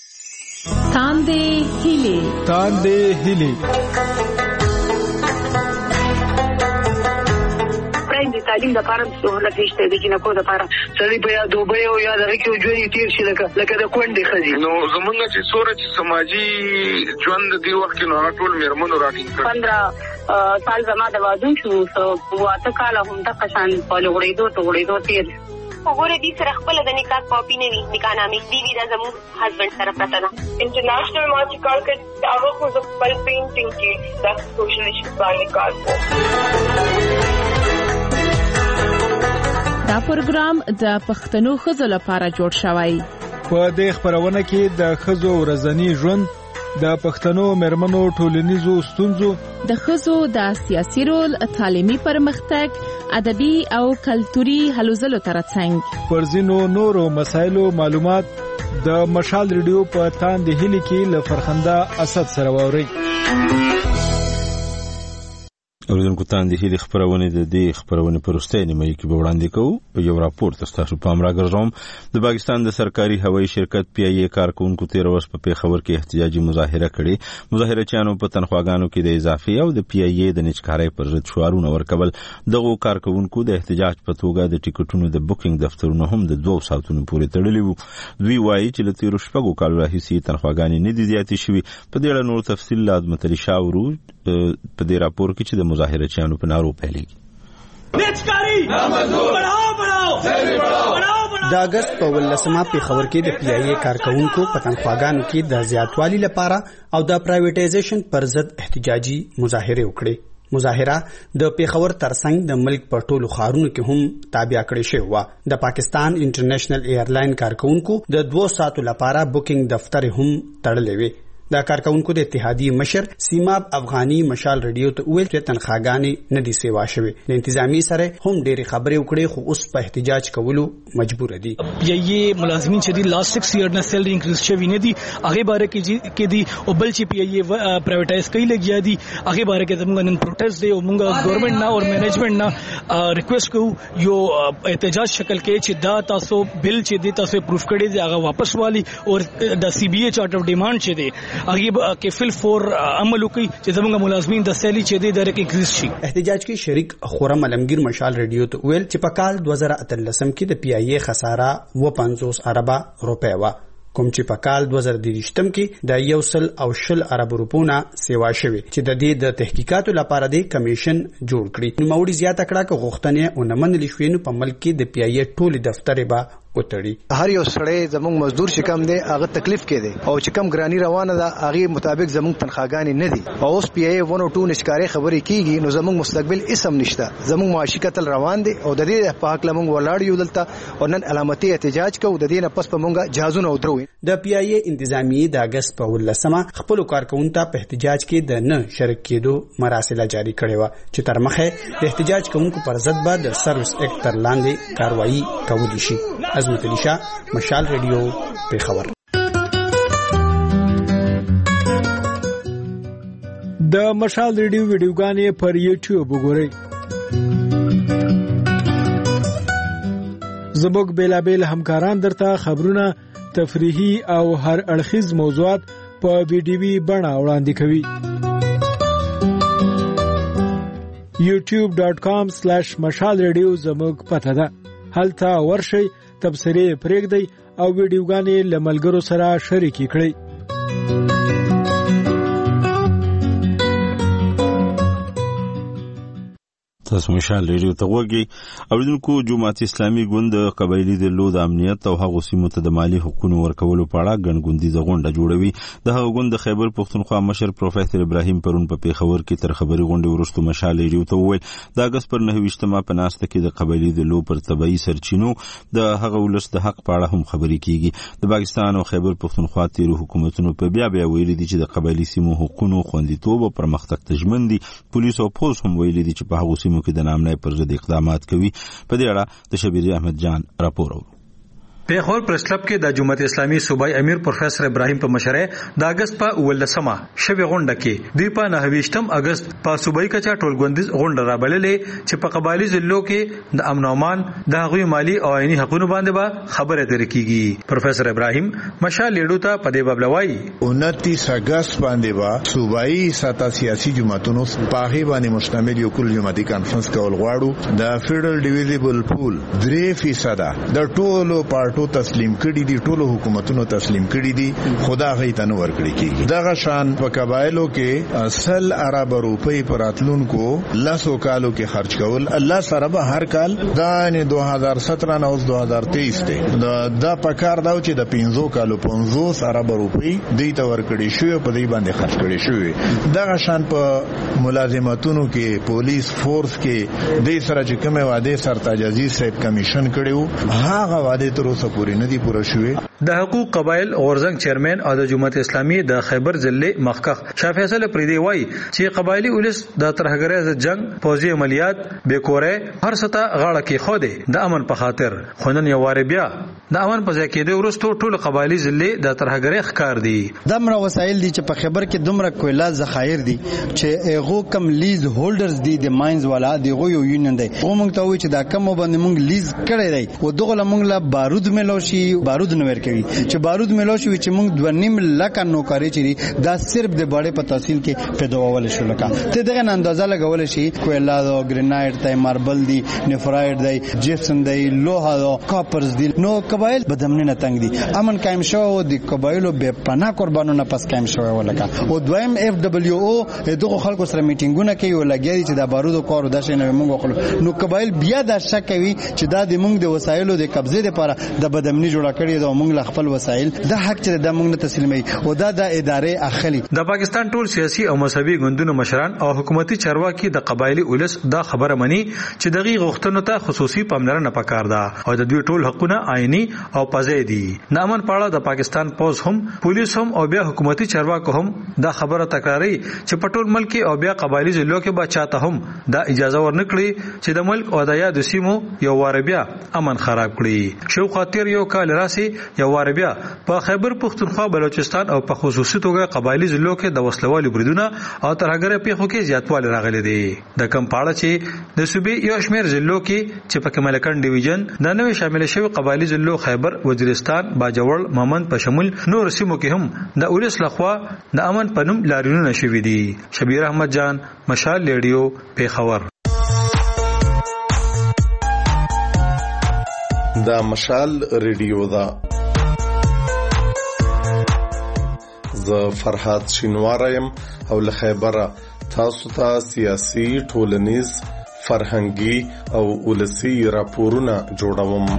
[SPEAKER 15] تاندې هیلي
[SPEAKER 6] تاندې هیلي
[SPEAKER 16] تعلیم د پاره سہولت نشته د جنکو د پاره سړي په یا دوبه او یا د ریکو ژوند تیر شي لکه لکه د کونډې خزي
[SPEAKER 11] نو زمونږ چې سوره چې سماجی ژوند دی وخت نو ټول میرمنو راټینګ کړ
[SPEAKER 16] پندرہ سال زما د وادون شو سو واته کال هم د قشان په لغړېدو ته غړېدو تیر
[SPEAKER 17] وګوره دې سره خپل د نکاح کاپی نه وي نکاح نامې دی وی د زمو هسبند سره پته ده انټرنیشنل ما چې کار کړ هغه خو د خپل پینټینګ کې د سوشل ایشوز باندې کار کوي.
[SPEAKER 15] دا پروګرام د پښتنو ښځو لپاره جوړ شوی.
[SPEAKER 6] په دې خبرونه کې د ښځو ورځنی ژوند د پښتنو مرمنو ټولنیزو ستونزو
[SPEAKER 15] د ښځو د سیاسي رول تعلیمي پرمختګ ادبي او کلتوري هلو ځلو ترڅنګ
[SPEAKER 6] پر ځینو نورو مسایلو معلومات د مشال ریډیو په تاندې هیلي کې له فرخنده اسد سره ووري.
[SPEAKER 1] اوریدونکو تاندې هیلي خبرونه د دې خبرونه پرسته نیمه کې به وړاندې کوو. یو راپور تاسو په امر راګرځوم. د پاکستان د سرکاري هوایي شرکت پی ای ای کارکونکو تیر ورځ په پیښور کې احتجاجي مظاهره کړې. مظاهرچیانو په تنخواګانو کې د اضافي او د پی ای ای د نچکارۍ پر ضد شعارونه ورکول. دغه کارکونکو د احتجاج په توګه د ټیکټونو د بوکینګ دفترونه هم د دوه ساعتونو پورې تړلي وو. دوی وایي چې له تیر شپږو کالو راهیسې تنخواګانې نه دي زیاتې شوي. په دې اړه نور تفصیل لا د متلی شاورو په دې راپور کې چې د مظاهرچیانو په نارو پیلېږي.
[SPEAKER 18] د اگست په ولسمه پیښور کې د پی ای ای کارکونکو په تنخواګانو کې د زیاتوالي لپاره او د پرایویټایزیشن پر ضد احتجاجي مظاهره وکړي. مظاهره د پیښور ترڅنګ د ملک په ټولو ښارونو کې هم تابع کړې شوې وه. د پاکستان انټرنیشنل ایرلاین کارکونکو د دوه ساعتو لپاره بوکینګ دفتر هم تړلې وي. د کارکونکو د اتحادیې مشر سیماب افغاني مشال ریډیو ته ویل چې تنخواګانې نه دي سیوا شوي. د انتظامی سره هم ډېرې خبرې وکړې خو اوس په احتجاج کولو مجبور دي.
[SPEAKER 19] یې ملازمین چې دي لاست سکس ایئر نه سیلری انکریز شوی نه دي هغه باره کې کې دي او بل چې پی ای پرایویټایز کوي لګیا دي هغه باره کې زموږ نن پروټیسټ دی او موږ ګورنمنت نه او منیجمنت نه ریکوست کوو یو احتجاج شکل کې چې دا تاسو بل چې دي تاسو پروف کړی دی هغه واپس والی او د سی بی ای چارټ اف ډیماند چې دی هغه کې فل فور عمل وکړي چې زموږ ملازمین د سیلي چې دی درک انکریز شي.
[SPEAKER 18] احتجاج کې شریک خورم علمگیر مشال ریډیو ته ویل چې په کال دوه زره اتلسم کې د پی ای ای خساره و پنځوس اربه روپۍ و کوم چې په کال دوه زره دېرشم کې د یو سل او شل ارب روپونه سیوا شوی چې د دې د تحقیقاتو لپاره د کمیشن جوړ کړي. نو موري زیاته کړه چې غوښتنې او نمن لښوینو په ملک کې د پی ای ای ټول دفتر به وتړي.
[SPEAKER 20] هر یو سړی زموږ مزدور چې کم دی هغه تکلیف کې دی او چې کم ګرانی روانه ده هغه مطابق زموږ تنخواګانې نه دي او اوس پی ای ون او ټو نشکاري خبرې کیږي نو زموږ مستقبل اسم نشته. زموږ معاشي قتل روان دي او د دې په حق لمونږ ولاړ یو دلته او نن علامتي احتجاج کوو. د دې نه پس په مونږه جهازونه ودرو.
[SPEAKER 18] د پی ای ای انتظامی د اگست په ولسمه خپل کارکونکو ته په احتجاج کې د نه شرک کېدو مراسله جاری کړې و چې تر مخه د احتجاج کوونکو پر ضد به د سروس اکټ تر لاندې کاروایی کولی شي. عظمت علی شاه مشال ریډیو پیښور.
[SPEAKER 6] د مشال ریډیو ویډیوګانې پر یوټیوب وګورئ. زموږ بیلابیل همکاران درته خبرونه، تفریحي او هر اړخیز موضوعات په ویډیوي بڼه وړاندې کوي. یوټیوب ډاٹ کام سلیش مشال ریډیو زموږ پته ده. هلته ورشئ، تبصرې پرېږدئ او ویډیوګانې له ملګرو سره شریکې کړئ.
[SPEAKER 1] تاسو مشال ریډیو ته وګورئ. اوریدونکو، جماعت اسلامي ګوند د قبایلی دلو د امنیت او هغو سیمو ته د مالی حقوقو ورکولو په اړه ګڼګوندیزه غونډه جوړوي. د هغو ګوند د خیبر پښتونخوا مشر پروفیسور ابراهیم پرون په پیښور کې تر خبري غونډې وروسته مشال ریډیو ته وویل د اګست پر نهه ویشتمه په ناسته کې د قبایلی دلو پر طبيعي سرچینو د هغه ولس د حق په اړه هم خبرې کیږي. د پاکستان او خیبر پښتونخوا تیرو حکومتونو په بیا بیا ویلي دي چې د قبایلی سیمو حقوقو خوندیتوب او پرمختګ تضمین دي. پولیس او پولیس هم ویلي دي چې په هغو سیمو کې د نامنۍ پر ضد اقدامات کوي. په دې اړه د شبیر احمد جان راپور اورو.
[SPEAKER 21] پیښور پریس کلب کې د جماعت اسلامي صوبای امیر پروفیسور ابراهیم په مشرۍ د اگست په ولسمه شوی غونډه کې دوی په نهه ویشتم اگست په صوبای کچا ټولګوندیز غونډه رابللې چې په قبایلی ضلعو کې د امن او امان د هغوی مالی او عیني حقوقو باندې به خبره ترې کیږي. پروفیسور ابراهیم مشال لیډو ته په دې باب لوي
[SPEAKER 22] انتیس اگست باندې با صوبایي ساته سیاسي جماعتونو په هغه باندې مشتمل یو کل جماعتي کانفرنس کول غواړو. د فیډرل ډیویزیبل پول درې فیصد د ټولو پارټو تسلیم کړي دي، ټولو حکومتونو تسلیم کړي دي، خدا غي ته نور کړی کیږي. دغه شان په قبایلو کې اصل عرب روپی پر اتلونکو لاسو کالو کې خرج کول الله سره به هر کال دا نه دو هزار سترہ نه اوس دو هزار تیئیس ته دا د پکار داو چې د پنځو کالو پنځوس عرب روپی دی ته ور کړی شو په دې باندې خرج کړی شو. دغه شان په ملازمتونو کې پولیس فورس کې د سره چې کومه واده سرتاج عزیز صاحب کمیشن کړیو هغه واده تر اوسه پورې نه دی پوره شوی.
[SPEAKER 21] د حقوق قبایل اورزنګ چیرمن او د جماعت اسلامي د خیبر ضلع مخکخ شاه فیصل پریدي وای چې قبایلی ولس د ترهګریز جنگ پوځي عملیات بیکوره هر ستا غاړه کې خو ده د امن په خاطر خونن یو واره بیا د امن په ځای کې د ورستو ټول قبایلی ضلع د ترهګری ښکار دي.
[SPEAKER 23] دمر وسایل دي چې په خیبر کې دومره کویلا ذخایر دي چې هغه کم لیز هولډرز دي د ماینز والا دی غو یو یونین دی. خو موږ ته وای چې دا کم باندې موږ لیز کړی دی او دغه موږ لا بارود ملوشي بارود نو ورکوي چې بارود ملوشي چې موږ دوه نیم لک نوکاری چي دا صرف د باړې په تحصیل کې پیداوول شو لکه ته دغه اندازه لګول شي کویلا دا گرینایټ ته ماربل دی نفرایټ دی جپسن دی لوها دا کاپرز دی نو قبایل بدمنه نه تنگ دي. امن قائم شو د قبایلو به پناه قربانونه پس قائم شو ولکه او دویم اف دبليو او دغه خلکو سره میټینګونه کوي او لګیږي چې د بارودو کارو د شنه موږ خپل نو قبایل بیا د شک کوي چې دا د موږ د وسایلو د قبضه لپاره د بدمنی جوړه کړی دا موږ خپل وسایل د حق چې د موږ نه تسلیمي او دا د ادارې اخلي.
[SPEAKER 21] د پاکستان ټول سیاسي او مذهبي ګوندونو مشران او حکومتي چارواکي د قبایلی ولس دا خبره مني چې دغه غوښتنو ته خصوصي پاملرنه پکار ده او د دوی ټول حقونه آئینی او پځې دي. نامن پاړه د پاکستان پوز هم پولیس هم او بیا حکومتي چارواکو هم دا خبره تکراري چې په ټول ملک او بیا قبایلی ضلعو کې بچاته هم دا اجازه ورنکړي چې د ملک او د یاد سیمو یو واره بیا امن خراب کړي. شو خاطر یو کال راسي یو واره بیا په خیبر پښتونخوا بلوچستان او په خصوصي توګه قبایلی ضلعو کې د وسلوالي بریدونه او ترهګر پیښو کې زیاتوالی راغلي دي. د کم پاړه چې د صوبې یو شمیر ضلعو کې چې په کملکن ډیویژن د نوې شامل شوی قبایلی ضلعو خیبر وزیرستان باجوړ ممند په شمول نور سیمو کې هم د اولس لخوا د امن پنوم لارینونه شوي دي. شبیر احمد جان مشال ریډیو پیښور.
[SPEAKER 24] دا مشال ریډیو دا ز فرحات شینوارم او له خیبره تاسو ته سیاسي ټولنیز فرهنګي او ولسی راپورونه جوړوم.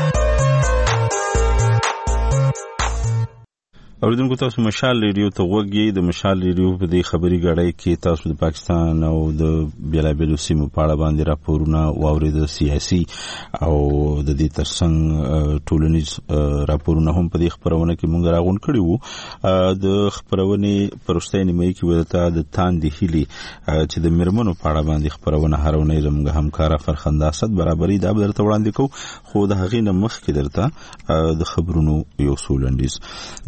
[SPEAKER 1] اوریدونکو تاسو مشال ریډیو ته وګورئ. د مشال ریډیو په دې خبري غړای کې تاسو د پاکستان او د بیلابیلو سیمو په اړه باندې راپورونه واورید، سیاسي او د دې ترڅنګ ټولنیز راپورونه هم په دې خبرونه کې مونږ راغون کړی وو. د خبرونه پرشتې نیمه کې ولته د تاندې هلي چې د مرمنو په اړه باندې خبرونه هرونه زموږ همکارا فرخنده اسد برابرۍ دا درته وړاندې کو. خو د هغې نه مخکې درته د خبرونو یو څو لنډیز د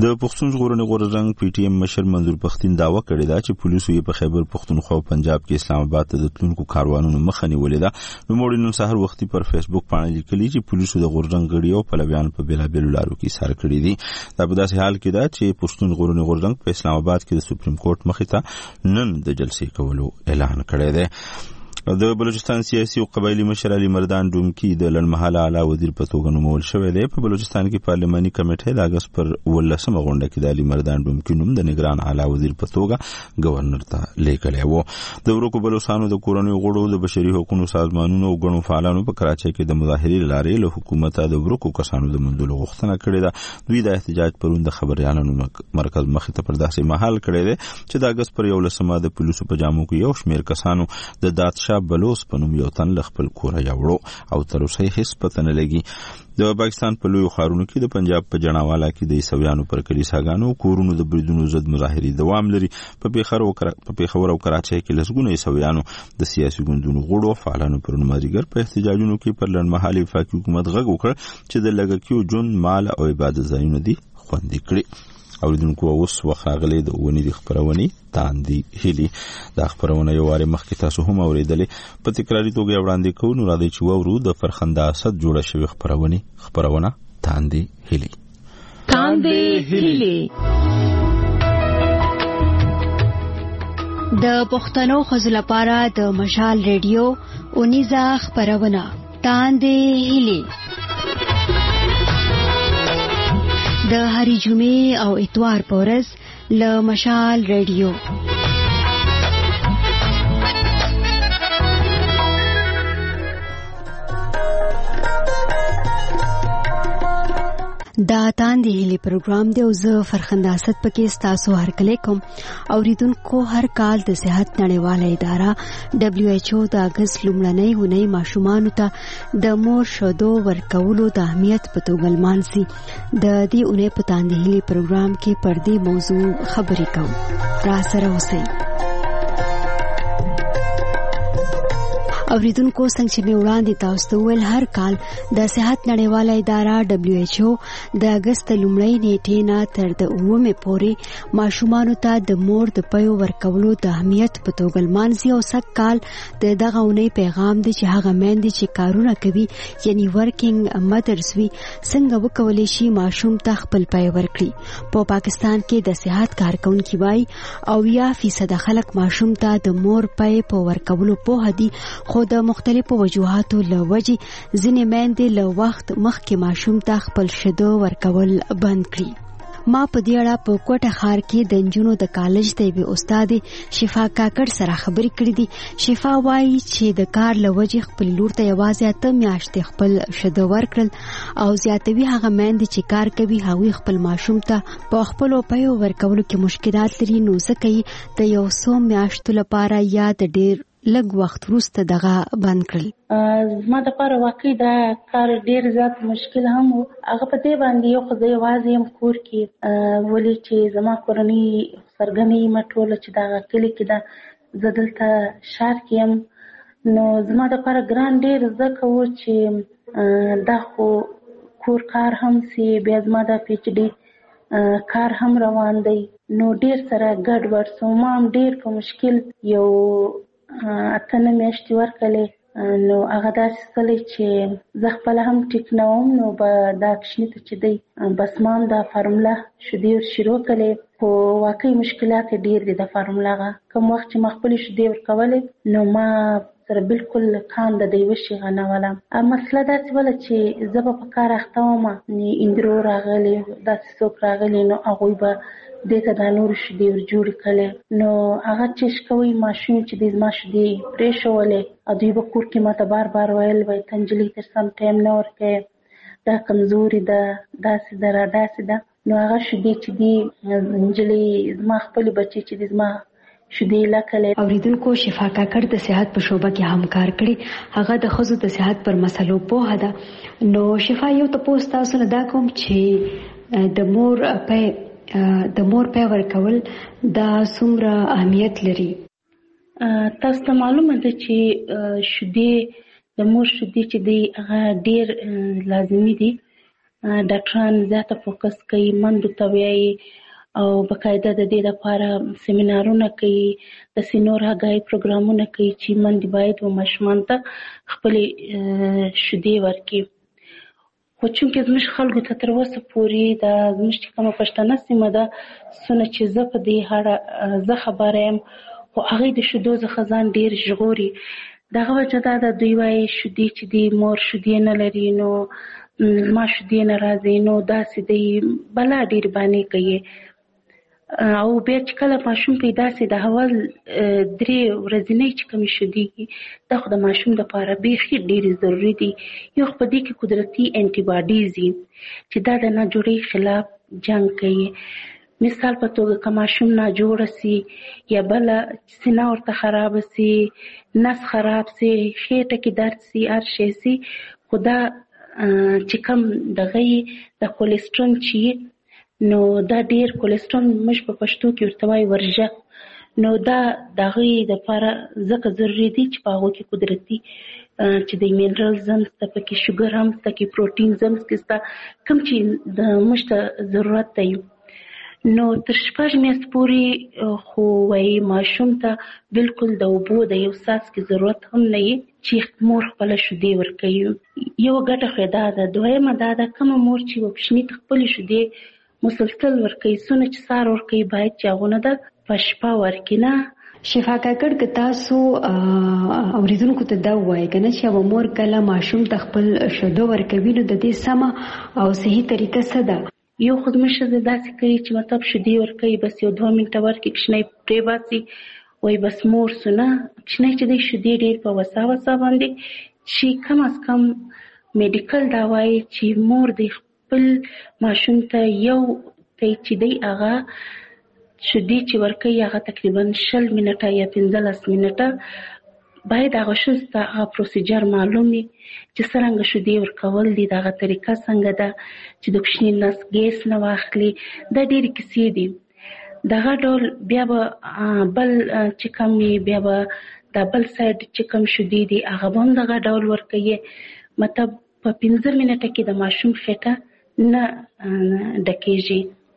[SPEAKER 1] پښتون ژغورنې غورځنګ پی ټی ایم مشر منظور پښتین داوا کړې ده چې پولیسو یې په خیبر پښتونخوا او پنجاب کې اسلام آباد ته د تلونکو کاروانونو مخه نیولې ده. نوموړي نن سهار وختي پر فیسبوک باندې لیکلي چې پولیسو د غورځنګ غړي او پلویان په بېلابېلو لارو کې ایثار کړي دي. دا په داسې حال کې ده چې پښتون ژغورنې غورځنګ په اسلام آباد کې د سپریم کورټ مخې ته نن د جلسې کولو اعلان کړی دی. د بلوچستان سیاسي او قبایلی مشر علي مردان ډومکی د لړمحاله اعلی وزیر په توګه نومول شوی دی. په بلوچستان کې پارلماني کمیټه د اگست پر ولسمه غونډه کې د علي مردان ډومکی نوم د نگران اعلی وزیر په توګه گورنر ته لیکلی و. د ورکو بلوچستانو د کورنیو غړو د بشري حقوقو سازمانونو او غړو فعالانو په کراچۍ کې د مظاهرې لارې له حکومت د ورکو کسانو د منځلو غوښتنه کړې ده. دوی د احتجاج پرون د خبريالانو مرکز مخې ته پر داسې مهال کړی دی چې د اگست پر یولسمه د پولیسو په جامو کې یو شمېر کسانو د دادشاه بلوچ په نوم یو تن له خپل کوره یوړو او تر اوسه هیڅ پته نه لګي. د پاکستان په لویو ښارونو کې د پنجاب په جناواله کې د عیسویانو پر کلیساګانو کورونو د بریدونو ضد مظاهرې دوام لري. په پیښور او په پیښور او کراچۍ کې لسګونه عیسویانو د سیاسي ګوندونو غړو فعالانو پر مازیګر په احتجاجونو کې پر لړمحالي وفاقي حکومت غږ وکړ چې د لګکیو جون مال او عبادت ځایونه دي خوندي کړي. اوریدونکو اوس وخت راغلی د اونۍ د خبرونې تاندې هیلي. دا خبرونه یو واره مخکې تاسو هم اوریدلې په تکراري توګه وړاندې کوو. نو راځئ چې واورو د فرخنده اسد جوړه شوې خبرونه خبرونه تاندې هیلي.
[SPEAKER 2] تاندې هیلي د پښتنو خزل لپاره د مشال ریډیو اونیزه خبرونه تاندې هیلي د هری جمعې او اتوار په ورځ له مشال ریډیو. دا تاندې هیلي پروګرام دی او زه فرخنده اسد پکې ستاسو هرکلی کوم. اوریدونکو هر کال د صحت نړیواله اداره ډبلیو ایچ او د اگست لومړنۍ اونۍ ماشومانو ته د مور شیدو ورکولو د اهمیت په توګه لمانځي. د دې اونۍ په تاندې هیلي پروګرام کې پر دې موضوع خبرې کوم. را سره اوسئ. اوریدونکو څنګه چې مې وړاندې تاسو ته وویل هر کال د صحت نړیواله اداره ډبلیو ایچ او د اگست لومړۍ نیټې نه تر د اوومې پورې ماشومانو ته د مور د پیو ورکولو د اهمیت په توګه لمانځي. او سږ کال د دغه اونۍ پیغام دی چې هغه میندې چې کارونه کوي یعنی ورکینګ مدرز وي څنګه وکولی شي ماشوم ته خپل پی ورکړي. په پاکستان کې د صحت کارکونکي وایي اویا فیصده خلک ماشوم ته د مور پی په ورکولو پوهه دي خو د مختلفو وجوهاتو له وجې ځینې میندې له وخت مخکې ماشوم ته خپل شیدو ورکول بند کړي. ما په دې اړه په کوټه ښار کې د نجونو د کالج د یوې استادې شفا کاکړ سره خبرې کړې دي. شفا وایي چې د کار له وجې خپل لور ته یوازې اته میاشتې خپل شیدو ورکړل او زیاتوي هغه میندې چې کار کوي هغوی خپل ماشوم ته په خپلو پیو ورکولو کې مشکلات لري نو ځکه یې د یو څو میاشتو لپاره یا د ډېر لږ وخت وروسته دغه بند کړل.
[SPEAKER 3] زما د لپاره واقعي دا کار ډېر زیات مشکل هم و. هغه په دې باندې یو خو زه یوازې یم کور کې ولې چې زما کورنۍ سرګنۍ یم ټوله چې دغه کلي کې ده زه دلته ښار کې یم نو زما د لپاره ګران ډېر ځکه و چې دا خو کور کار هم سي بیا زما د پی ایچ ډي کار هم روان دی نو ډېر سره ګډ وډ سو ما هم ډېر په مشکل یو اته نه میاشتې ورکړلې نو هغه داسې څلی چې زه خپله هم ټیک نه وم نو به دا کوچني ته چې دی بس ما هم دا فارموله شیدې ور شروع کړلې خو واقعي مشکلات یې ډېر دي د فارموله هغه کوم وخت چې ما خپلې شیدې ورکولې نو ما سره بالکل کان د د یوه شي غنوله. مسله داسې وله چې زه به په کار اخته وم اندرو راغلي داسې څوک راغلي نو هغوی به دې ته دا نورې شیدې ور جوړې کړلې نو هغه چیش کوي ماشوم چې دی زما شیدې پرېښولې او دوی به کور کې ما ته بار بار ویل وایي ته نجلۍ ته سم ټایم نه ورکوې دا کمزوري ده داسې ده را داسې ده نو هغه شیدې چې دي نجلۍ زما خپلې بچې چې دي زما شیدې لکلې.
[SPEAKER 2] اوریدونکو شفا کاکړ د صحت په شعبه کې هم کار کړی هغه د ښځو د صحت پر مسلو پوهه ده نو شفا یو تپوس تاسو نه دا کوم چې د مور په د مور پی ورکول دا څومره اهمیت لري.
[SPEAKER 3] تاسو ته معلومه ده چې شیدې د مور شیدې چې دی هغه ډېر لازمي دي ډاکټران زیاته فوکس کوي منډو ته وایي او بقاعده د دې لپاره سیمینارونه کوي، د سینور هغای پروګرامونه کوي چې مندي باید و ماشومان ته خپل شیدې ورکړي. خو چونکې زموږ خلکو ته تر اوسه پورې د زموږ چې کومه پښتنه سیمه ده څونه چې زه په دې اړه زه خبره یم، خو هغوی د شیدو څخه ځان ډېر ژغوري. دغه وجه دا ده دوی وایي شیدې چې دي مور شیدې نه لري نو ما شیدې نه راځي، نو داسې دی بلا ډېر بانې کوي. او بیا چې کله ماشوم پیدا سي د اول درې ورځنۍ چې کومې شیدې دي دا خو د ماشوم دپاره بیخي ډېرې ضروري دي. یو خو په دې کې قدرتي انټي باډیز دي چې دا د ناجوړۍ خلاف جنګ کوي. مثال په توګه که ماشوم ناجوړه سي یا بله سینه ورته خرابه سي، نس خراب سي، خېټه کې درد سي، هر شی سي، خو دا چې کوم دغه یې د کولیسټرول چې نو دا ډیر کولیسټرول موږ په پښتو کې ورته وایي ورژه، نو دا د هغوی دپاره ځکه ضروري دي چې په هغو کې قدرتي چې د مینرالز هم شته، پکې شوګر هم شته، کې پروټینز هم شته، کوم چې د موږ ته ضرورت دی. نو تر شپږ میاشتې پورې خو وایي ماشوم ته بلکل د اوبو د یو څاڅکي ضرورت هم نه وي چې مور خپله شیدې ورکوي. یوه ګټه خو دا ده. دویمه دا ده کومه مور چې یوه کوچني ته خپلې شیدې مسلسل ورکوي څونه چې سهار ورکوي باید چې هغونه ده په شپه ورکړي نه.
[SPEAKER 2] شفا کاکړ که تاسو اوریدونکو ته دا ووایئ که نه چې یوه مور کله ماشوم ته خپل شیدو ورکوي نو د دې سمه او صحیح طریقه څه ده؟ یو خو زموږ ښځې داسې کوي چې مطلب شیدې ورکوي بس یو دوه منټه ورکړي، کوچنی پرې باسي وایي بس مور سو نه. کوچنی چې دی شیدې ډېر په وسا وسا باندې چې کم از کم میډیکل دا وایي چې مور دی خپل ماشوم ته یو کوي چې دی هغه شیدې چې ورکوي هغه تقریبا شل منټه یا پنځلس منټه باید هغه ښځې ته هغه پروسیجر معلوم وي چې څرنګه شیدې ورکول دي، د هغه طریقه څنګه ده چې د کوچني نس ګیس نه واخلي. دا ډېرې کیسې دي. دغه ډول بیا به بل چې کوم وي بیا به دا بل سایډ چې کوم شیدې دي هغه به هم دغه ډول ورکوي. مطلب په پنځه منټه کې د ماشوم خېټه نه ډکېږي.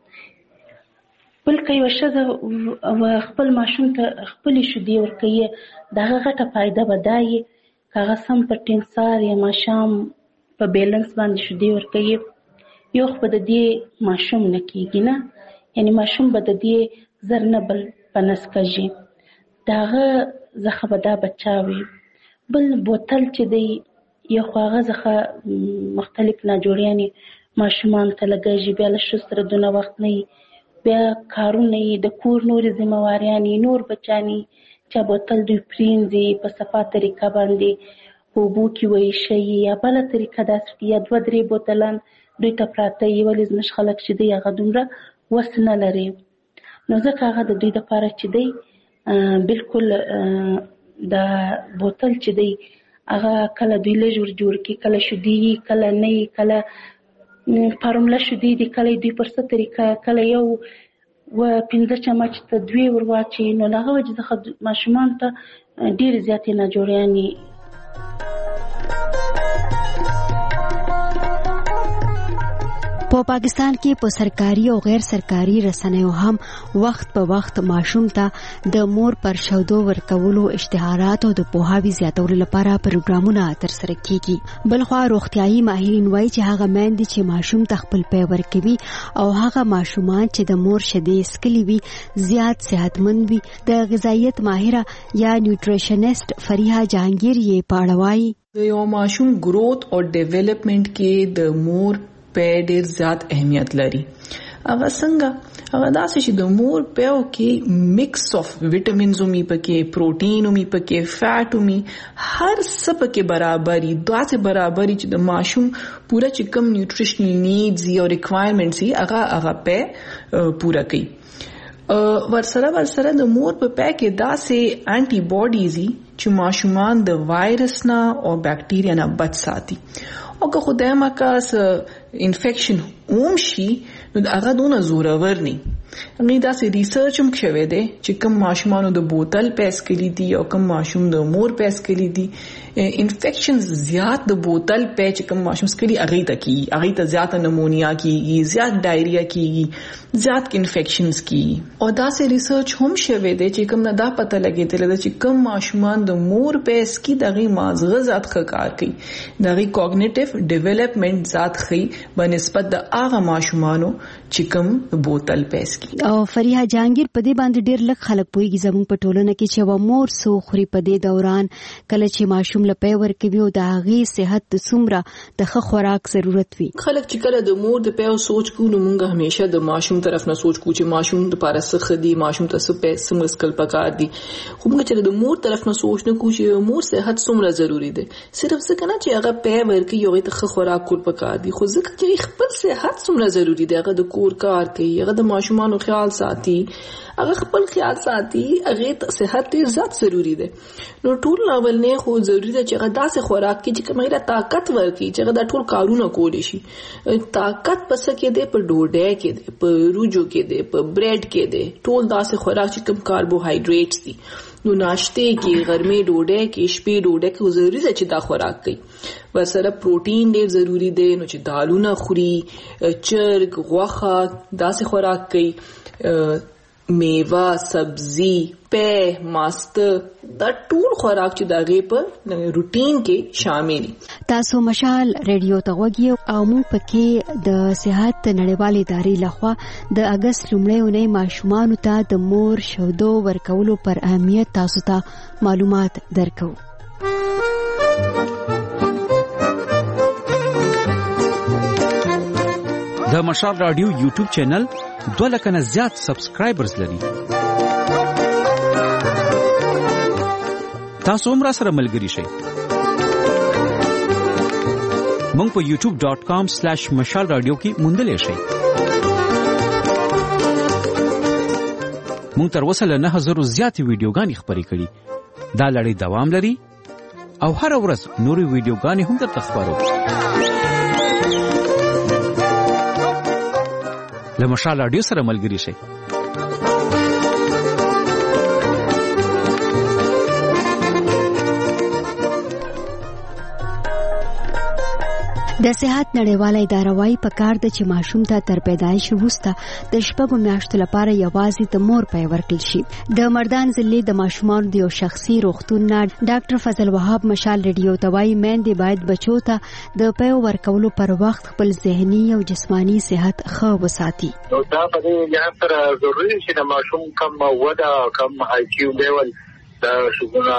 [SPEAKER 2] بل که یوه ښځه خپل ماشوم ته خپلې شیدې ورکوي د هغه غټه فایده به دا وي که هغه سم په ټیم سهار یا ماښام په بیلنس باندې شیدې ورکوي. یو خو به د دې ماشوم نه کېږي نه، یعنې ماشوم به د دې زر نه بل په نس کږي، د هغه څخه به دا بچا وي. بل بوتل چې دی یو خو هغه څخه مختلف ناجوړیانې ماشومانو ته لګېږي، بیا له ښځو سره دونه وخت نه وي، بیا کارونه یې د کور نورې ذمهواریانې نور بچانې چا بوتل دوی پرینځي په صفا طریقه باندې په اوبو کې وایشي یا بله طریقه داسې یا دوه درې بوتلان دوی ته پراته وي. ولې زموږ خلک چې دی هغه دومره وس نه لري، نو ځکه هغه د دوی دپاره چې دی بلکل د بوتل چې دی هغه کله دوی لږ ور جوړ کړي، کله شیدې وي کله نه وي، کله فارموله شیدې دي کله دوی پر څه طریقه کله یو و پنځه چمچ ته دوی ور واچوي، نو له هغه وجې څخه ماشومانو ته ډېرې زیاتې ناجوړیانې په پاکستان کې په سرکاري او غیر سرکاري رسنیو هم وخت په وخت ماشوم ته د مور پر شیدو ورکولو اشتهارات او د پوهاوي زیاتولو لپاره پروګرامونه ترسره کیږي. بلخوا روغتیايي ماهرین وایي چې هغه میندې چې ماشوم ته خپل پی ورکوي او هغه ماشومان چې د مور شیدې څښلې وي زیات صحتمند وي. د غذایت ماهره یا نیوټریشنست فریحه جهانگیر یې په اړه وایي
[SPEAKER 4] د یو ماشوم گروث او ډیولپمنٹ کې د مور په ډیر زیات اهمیت لري. هغه څنګه هغه داسې چې د مور په کې مکس اف وټامینز او می پکې پروتین او می پکې فیټ او می هر څه پکې برابرۍ داسې برابرۍ چې د ماشوم پورا چې کوم نیوټریشنل نیډز او ریکوایرمنټس یې هغه هغه په پورا کوي. ورسره ورسره د مور په پای کې داسې انټي باډیز چې ماشومان د وایرس نه او بکټیریا نه بچ ساتي. او که خدای مکاس انفیکشن اوم شي نو هغه دونه زورور نه غي دا سي ریسرچ هم شوه دی چې کوم ماشومان د بوتل پیس کلی دي او کوم ماشوم د مور پیس کلی دي انفیکشنز زیات د بوتل پیچ کوم ماشوم سکلی اغه ته کی اغه ته زیات نمونیا کیږي زیات ډایریا کیږي زیات انفیکشنز کی او دا سي ریسرچ هم شوه دی چې کوم نه دا پته لګیدل چې کوم ماشومان د مور پیس کی دغه مازغه ذات خکار کوي دغه کوګنیټیو ډیولپمنٹ ذات خي بنسبت د هغه ماشومانو چې کوم بوتل پیس
[SPEAKER 2] او فریحه جهانگیر په دې باندې ډېر لږ خلک پوهیږي زموږ په ټولنه کې چې و مور سو خوري په دې دوران کله چې ماشوم لپاره ورکوي او د هغې صحت د څومره د ښه خوراک ضرورت وي.
[SPEAKER 4] خلک چې کله د مور د پیو سوچ کوو نو موږ همیشه د ماشوم طرف نه سوچ کوو چې ماشوم لپاره څه ښه دي ماشوم ته څه پیسې مسکل پکار دي خو موږ چې د مور طرف نه سوچ نه کوو چې مور صحت څومره ضروری ده صرف ځکه نه چې هغه پی ورکوي هغې ته ښه خوراک کول پکار دي خو ځکه چې خپل صحت څومره ضروری دی هغه د کور کار کوي هغه د ماشومانو خیال ساتي هغه خپل خیال ساتي هغه صحت ډیر زیات ضروری ده نو ټول اول نه خو ضروری ده چې هغه داسې خوراک کې چې کومه طاقت ورکړي چې هغه د ټول کارونه کولی شي طاقت پس کې ده په ډوډۍ کې ده په روجو کې ده په بریډ کې ده ټول داسې خوراک چې کوم کاربوهایډریټس دي نو ناشته کې غرمه ډوډۍ کې شپې ډوډۍ کې ضروری ده چې دا خوراک کوي ورسره پروتین ډیر ضروری دی نو چې دالونه خوري چرګ غوښه داسې خوراک کوي میوه سبزی پې ماست دا ټول خوراک چې دغه په روټین کې شامل
[SPEAKER 2] تاسو مشال ریډیو ته وګورئ او موږ پکې د صحت نړیوالې ادارې لخوا د اگست لومړۍ اونۍ ماشومانو ته د مور شودو ورکولو پر اهمیت تاسو ته معلومات درکو.
[SPEAKER 5] د مشال رادیو یوټیوب چینل دوه لکه نه زیات سبسکرایبرز لري. تاسو هم را سره ملګري شئ. مونږ په یوټیوب ډاٹ کام سلیش مشال رادیو کې موندلې شئ. مونږ تر اوسه له نه هزارو زیاتې ویډیوګانې خپرې کړي. دا لړۍ دوام لري او هر ورځ نورې ویډیوګانې هم درته خپرو. له مشال رادیو سره ملګري شئ.
[SPEAKER 2] د صحت نړیواله اداره وايي پکار ده چې ماشوم ته تر پیدایش وروسته د شپږو میاشتو لپاره یوازې د مور پی ورکړل شي. د مردان ضلع د ماشومانو د یو شخصي روغتون نه ډاکټر فضل وهاب مشال ریډیو ته وايي میندې باید بچو ته د پی ورکولو پر وخت خپل ذهني او جسماني صحت ښه وساتي.
[SPEAKER 7] نو دا په دې لحاظ سره ضروري چې د ماشوم کم وده کم آی کیو لیول د شګونه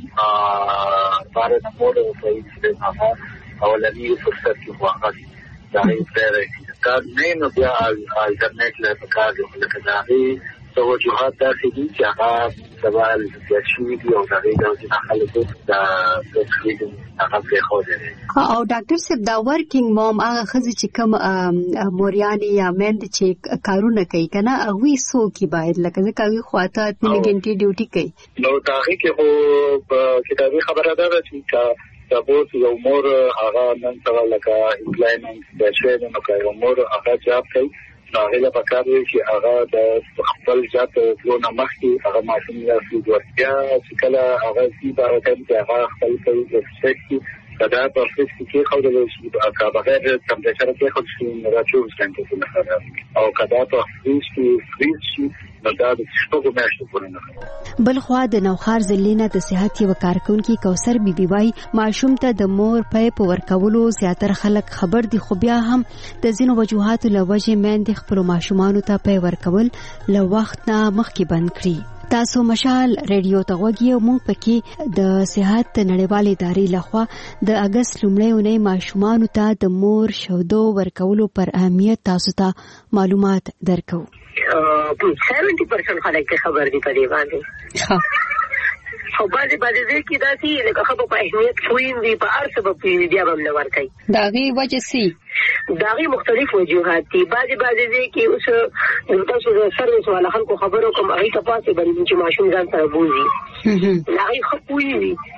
[SPEAKER 7] د بار د مور په استعمال اولنی فرصت کې واغلی دا یې پرې کار نه نو بیا الټرنیټ له پکار دی لکه دا هی توجهات داسې دي چې هغه سوال د شوی دی او دا غي د خلکو دا د خېدو هغه په خو دی
[SPEAKER 2] او ډاکټر صاحب دا ورکینګ مام هغه خزي چې کوم مورياني یا مند چې کارونه کوي کنه هغه سو کې باید لکه ځکه هغه خواته اتنی ګنټي ډیوټي کوي
[SPEAKER 7] نو دا هغه کې هو کتابي خبره ده چې سپورت یو مور هغه نن سره لکه امپلایمنت د شوی نو کوي مور هغه جاب کوي هغه له پکاره چې هغه د خپل ذات ټولنه مخکې هغه ماشوم یا فوډ ورکیا چې کله هغه سی په اړه هغه خپل کوي د سټي دا په فزیک کې خو د کا بغیر ټمپریچر کې خو چې راځو څنګه څه نه او کدا په فریز کې فریز شي دا د شپږو میاشتو پورې نه.
[SPEAKER 2] بل خوا د نوخار ضلع د صحت یو کارکونکو کوثر بیبي وايي ماشوم ته د مور پی په ورکولو زیاتره خلک خبر دي خو بیا هم د ځینو وجوهاتو له وجې میندې خپل ماشومانو ته پی ورکول له وخت نه مخکې بند کړي. تاسو مشال ریډیو ته وګورئ موږ پکې د صحت نړیوالې ادارې لخوا د اگست لومړۍ اونۍ ماشومانو ته د مور شودو ورکولو پر اهمیت تاسو ته معلومات درکو.
[SPEAKER 16] سیونٹی پرسنٹ خلک خبر دي په دې باندې خو بعضې بعضې کې داسې لکه ښه به په اهمیت پوهیم دي په هر څه به پوهوي بیا به هم نه ورکوي
[SPEAKER 2] د هغې وجه څه
[SPEAKER 16] د هغې مختلف وجوهات دي بعضې بعضې ځای کې اوس تاسو د سروس والا خلکو خبرو کوم هغې ته پاسې به چې ماشوم ځان سره بوځي د هغې ښه پوهې وي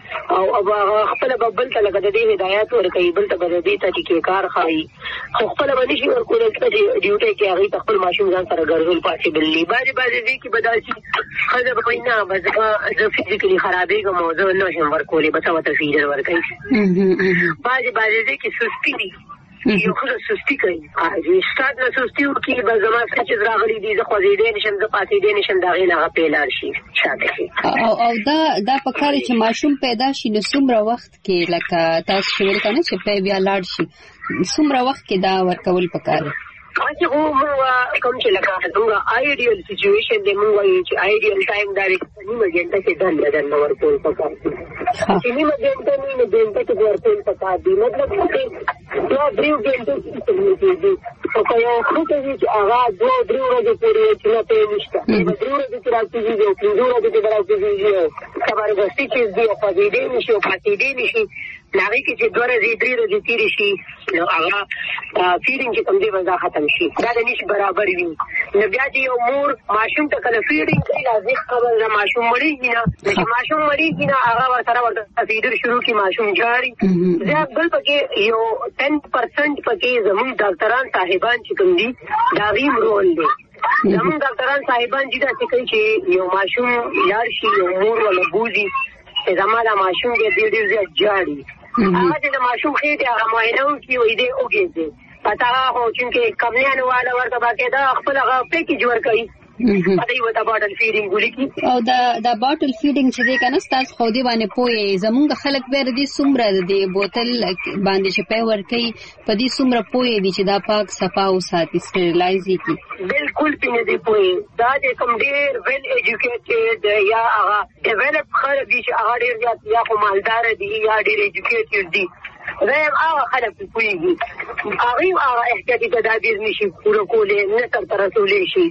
[SPEAKER 16] او خپل بل ته لګد دې هدایت ورکړي بل ته بل دې ته کې کار خایي خپل باندې شي ورکول چې ډیوټي کې هغه خپل ماشوم ځان سره ګرځول پاسبل دي باندې باندې دې کې بداسي خزه په نه بس زه فزیکلی خرابې کوم زه نو هم ورکولې بس وته فیډر ورکړي باندې باندې دې کې سستی دي یو خو سستی کوي اځي ستاد نه سستی او کې به زما څه راغلي دي زه خو دې نشم زه پاتې دې نشم دا غي نه پیلار شي شاته
[SPEAKER 2] او او دا دا په کار چې ماشوم پیدا شي نو څومره وخت کې لکه تاسو ویل کنه چې په بیا لاړ شي څومره وخت کې دا ورکول پکار
[SPEAKER 16] چې هو مو کوم چې لکه څنګه آیډیل سچويشن دی موږ وایو چې آیډیل ټایم دا نیمه ګنټه کې دن دن ورکول پکار دي چې نیمه ګنټه نیمه ګنټه کې ورکول پکار دي مطلب چې نو دریو ګنټه کې دي او کله خو ته چې هغه دوه دریو ورځې پورې چې نه پېښ نشته دریو ورځې کې راځي چې یو پنځه ورځې کې راځي چې خبرګستی چې دی او پدې دې نشي او پاتې دې نشي ناوی کې چې دوه ورځې درې ورځې تیرې شي نو هغه فیډینګ چې کوم دی وځه ختم شي دا د نشي برابر وي نو بیا چې یو مور ماشوم ته کله فیډینګ کوي لازم خبر دا ماشوم مړیږي نه چې ماشوم مړیږي نه هغه سره ورته فیډر شروع کی ماشوم جاری زه بل پکې یو دس پرسنټ پکې زموږ ډاکټران صاحبان چې کوم دي دا غیم رول دی زموږ ډاکټران صاحبان چې دا څه کوي چې یو ماشوم لاړ شي یو مور ولا بوزي چې زموږ ماشوم دې ډېر ډېر جاری هغه چې ماشوم خې دې هغه معاینه وکړي وې دې وګورئ پتا هو چې کمنیانو والا ورته باکې دا خپل هغه پیکیج ورکړي پدې وته باټل فیډینګ ولیکي
[SPEAKER 2] او دا دا باټل فیډینګ چې دی کنه تاسو خو دې باندې پوي زمونږ خلک به دې سمره دې بوتل باندې چې په ورکي پدې سمره پوي دي چې دا پاک صفا او ساتي سټریلایزي کی
[SPEAKER 16] بالکل پینې دې پوي دا دې کوم ډېر ویل ایجوکیټډ یا هغه ډیولپ خلک دي چې هغه ډېر یا خو مالدار دي یا ډېر ایجوکیټډ دي زم هغه خلک پويږي هغه هغه احتیاطي تدابیر نشي پوره کولې نه تر تر رسولې شي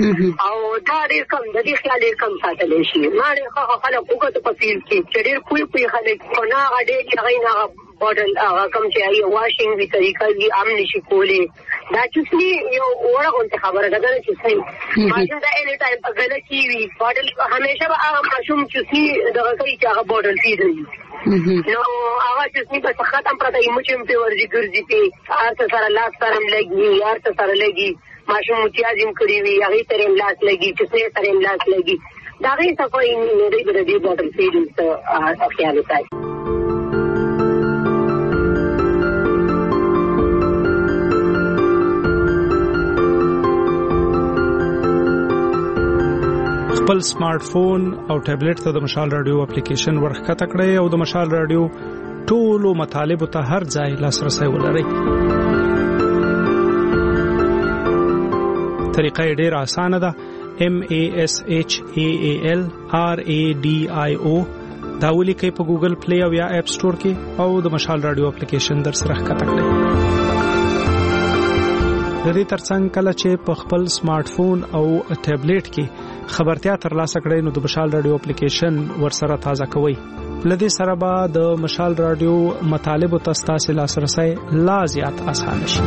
[SPEAKER 16] او دا ډېر کم د دې خیال کم ساتل شي ما ډېر خلک وګورئ په فیلډ کې چې ډېر پوي پوي خلک کو نه غړي چې هغه نه باټل هغه کم چې ای واشینګ وی طریقه یې عام نشي کولې دا چې یو اورغون خبره ده چې صحیح ماشوم دا اني ټایم په غلط کی وی باټل همیشه به هغه ماشوم چې دغه کوي چې هغه باټل پیډل نو هغه چې په ختم پرته یې مچم په ورځي ګرځي په ارته سره لاس سره لګي ارته سره لګي ماشوم متیازم کړی وی هغه ترې لاس لګي چې څه ترې لاس لګي دا غي صفای نه دی د دې باټل پیډل ته خیال ساتي
[SPEAKER 6] خپل سمارټ فون او ټابلیټ ته د مشال رادیو اپلیکیشن ورخکته کړئ او د مشال رادیو ټولو مطالب ته هر ځای لاسرسي ولرئ. طریقه ډېر اسانه ده. M A S H A A L R A D I O دا ولیکئ په ګوګل پلی او یا اپ سٹور کې او د مشال رادیو اپلیکیشن در سره ښکته کړئ. د دې ترڅنګ کله چې په خپل سمارټ فون او ټابلیټ کې خبرتیا ترلاسه کړئ نو د مشال رادیو اپلیکیشن ورسره تازه کوئ. لدې سره به د مشال رادیو مطالب او تاسو لاسرسي لا زیات اسانه شي.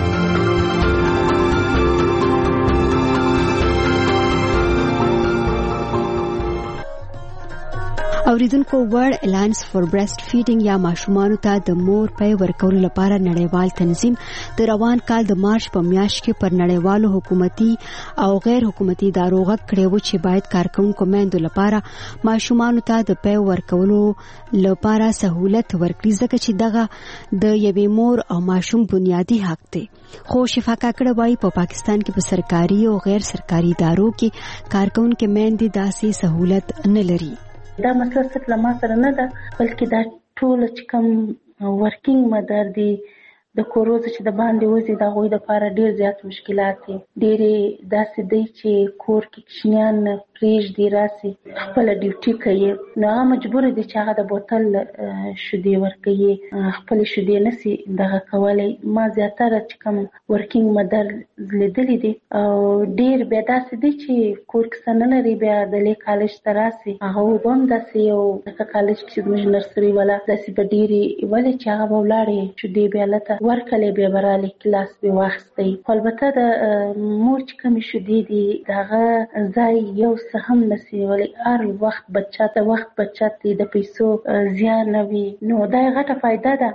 [SPEAKER 2] اوریدونکو ورلد الاینس فور بریسټ فیډینګ یا ماشومانو ته د مور پی ورکولو لپاره نړیوال تنظیم د روان کال د مارچ په میاشت کې پر نړیوالو حکومتي او غیر حکومتي ادارو غږ کړی و چې باید کارکونکو میندو لپاره ماشومانو ته د پی ورکولو لپاره سہولت ورکړي ځکه چې دغه د یوې مور او ماشوم بنیادی حق دی. خو شفا کاکړه وايي په پاکستان کې په سرکاري او غیر سرکاري ادارو کې کارکونکو میندې داسې سہولت نه لري.
[SPEAKER 3] دا مسله صرف لما سره نه ده بلکې دا ټول چې کوم ورکینګ مدر دي د کوروز چې د باندې وځي دا غوي د لپاره ډیر زیات مشکلات دي. ډېرې داسې دی چې کور کې کښنیان پرېږدي راسي خپل ډیوټي کوي نو هغه مجبور دي چې هغه د بوتل شیدې ورکوي خپل شیدې نسي دغه کولی. ما زیاتره چې کوم ورکینګ مدر لیدلې دي او ډیر بیا داسې دي چې کور کې څه نه لري بیا د لې کالج ته راسي هغه به هم داسې یو دغه کالج کې زموږ نرسري والا داسې به ډېرې ولې چې هغه به ولاړې شیدې بیا لته ورکلې به براله کلاس به واخستې البته د مور چې کوم شودې دي دغه ځای یو څه هم نسی ولی هر وخت بچا ته وخت بچا ته د پیسو زیان نه وي نو دا غټه فائدہ ده.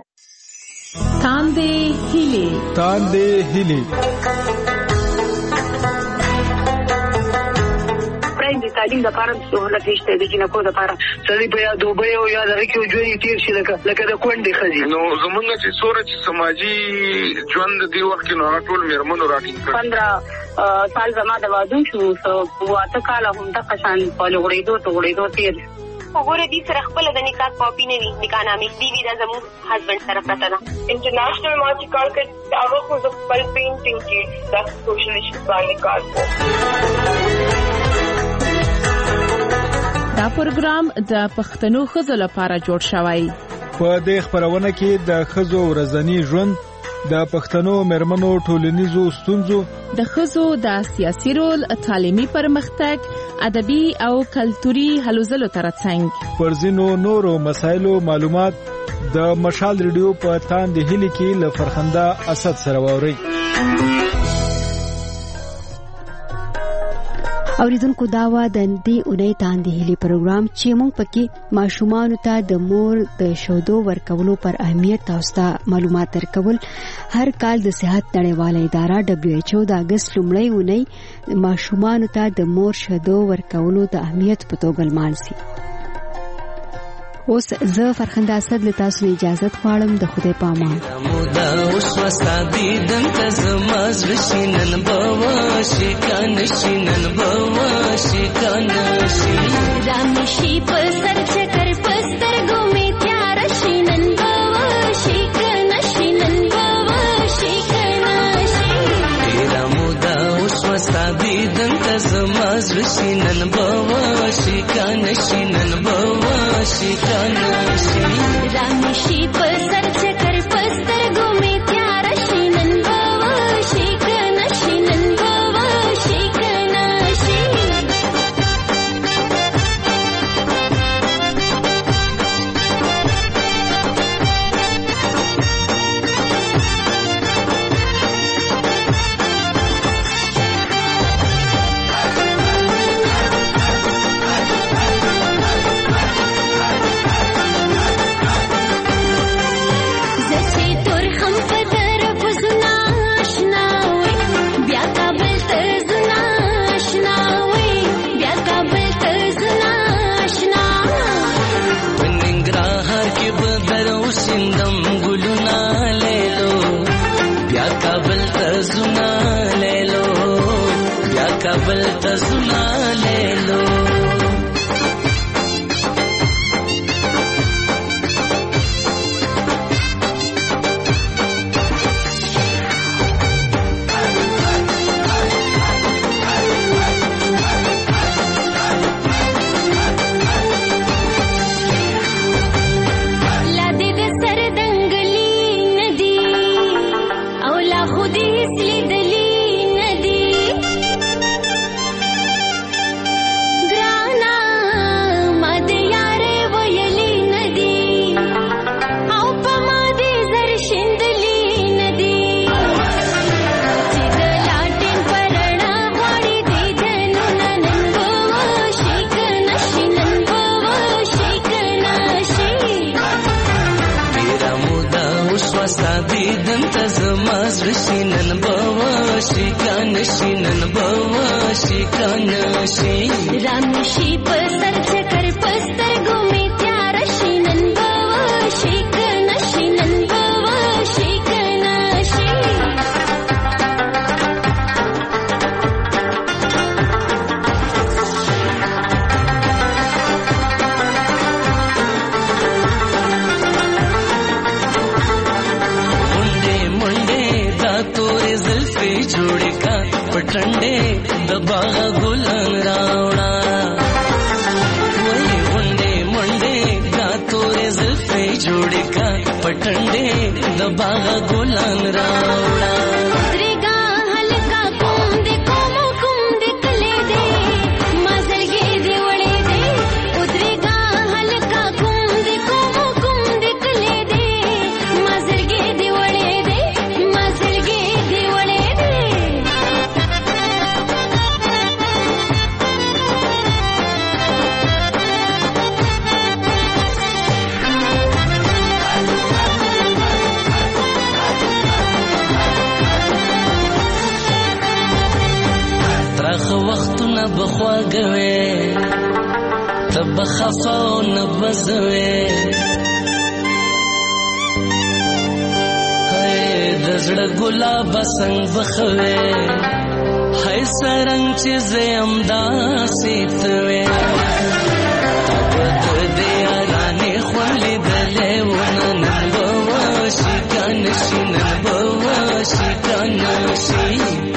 [SPEAKER 15] تاندې هیلې
[SPEAKER 8] تاندې هیلې
[SPEAKER 16] د تعلیم لپاره سہولت نشته د جنکو لپاره سړي په یا دوبه او یا دغه کې ژوند تیر شي لکه لکه د کونډې ښځې
[SPEAKER 11] نو زمونږ چې څوره چې سماجي ژوند دی وخت کې نو ټول میرمنو راټینګ کړ
[SPEAKER 16] پندرہ سال زما د واده شو سو واته کاله هم د قشان په لغړېدو ته غړېدو تیر
[SPEAKER 17] وګوره دې سره خپل د نکاح کاپی نه وي نکاح نامې دی وی دا زموږ هسبند سره پراته ده. انټرنیشنل ما چې کار کړ هغه خو د خپل پینټینګ کې د سوشلیست باندې کار کوي.
[SPEAKER 15] دا پروګرام د پښتنو ښځو لپاره جوړ شوی.
[SPEAKER 8] په دې خبرونه کې د ښځو ورځنی ژوند د پښتنو مرمنو ټولنیزو ستونزو
[SPEAKER 15] د ښځو د سیاسي رول تعلیمي پرمختګ ادبي او کلتوري هلو ځلو ترڅنګ
[SPEAKER 8] پر ځینو نورو مسایلو معلومات د مشال ریډیو په تاندې هیلې کې له فرخنده اسد سره ووري.
[SPEAKER 2] اوریدونکو داوا د دې اونۍ تاندې هیلې پروګرام چې موږ پکې ماشومان ته د مور د شودو ورکولو پر اهمیت تاسو ته معلومات درکول. هر کال د صحت نړیواله اداره دبليو ایچ او د اگست لومړۍ اونۍ ماشومان ته د مور شودو ورکولو د اهمیت په توګه لمانځي. اوس زه فرخنده اسد له تاسو اجازه غواړم. د خدای په امان.
[SPEAKER 9] مودا اوس وستادي دنت زماز رشینن بوا شکان شینن بوا شکان شین
[SPEAKER 12] رامشي په سر چکر پستر ګومې تیار شینن بوا شکان شینن بوا شکان شین
[SPEAKER 9] تیرا مودا اوس وستادي دنت زماز رشینن بوا شکان شینن بوا شکان
[SPEAKER 12] رامشي په سر چکر پستر ګومې تیار شینن بوا شکان شینن بوا شکان شین
[SPEAKER 9] काबल तजुना ले लो
[SPEAKER 12] रामशी पर सर चकर पस्तर घूमे त्यार शीनन बावा शिकन शीनन बावा शिकन शी
[SPEAKER 9] मुंडे मुंडे दा तोरे जुल्फे जोड़े का पटंडे दबा गुलाम रावणा वही मुंडे मुंडे दा तोरे जुल्फे जोड़े का पटंडे दबा गुलाम रावणा
[SPEAKER 12] उतरेगा हल्का कुंदे कोमो कुंदे कले दे मजरगे दे वड़े दे उतरेगा हल्का कुंदे कोमो कुंदे कले दे मजरगे दे वड़े दे
[SPEAKER 9] خواږوي تب خفاو نبزوي زړه ګلاب څنګه بخوي هاي سرنګ چې زم داسې توي تاسو دې یارانه خولې دلې ونن بوشي کان شینن بوشي کان شي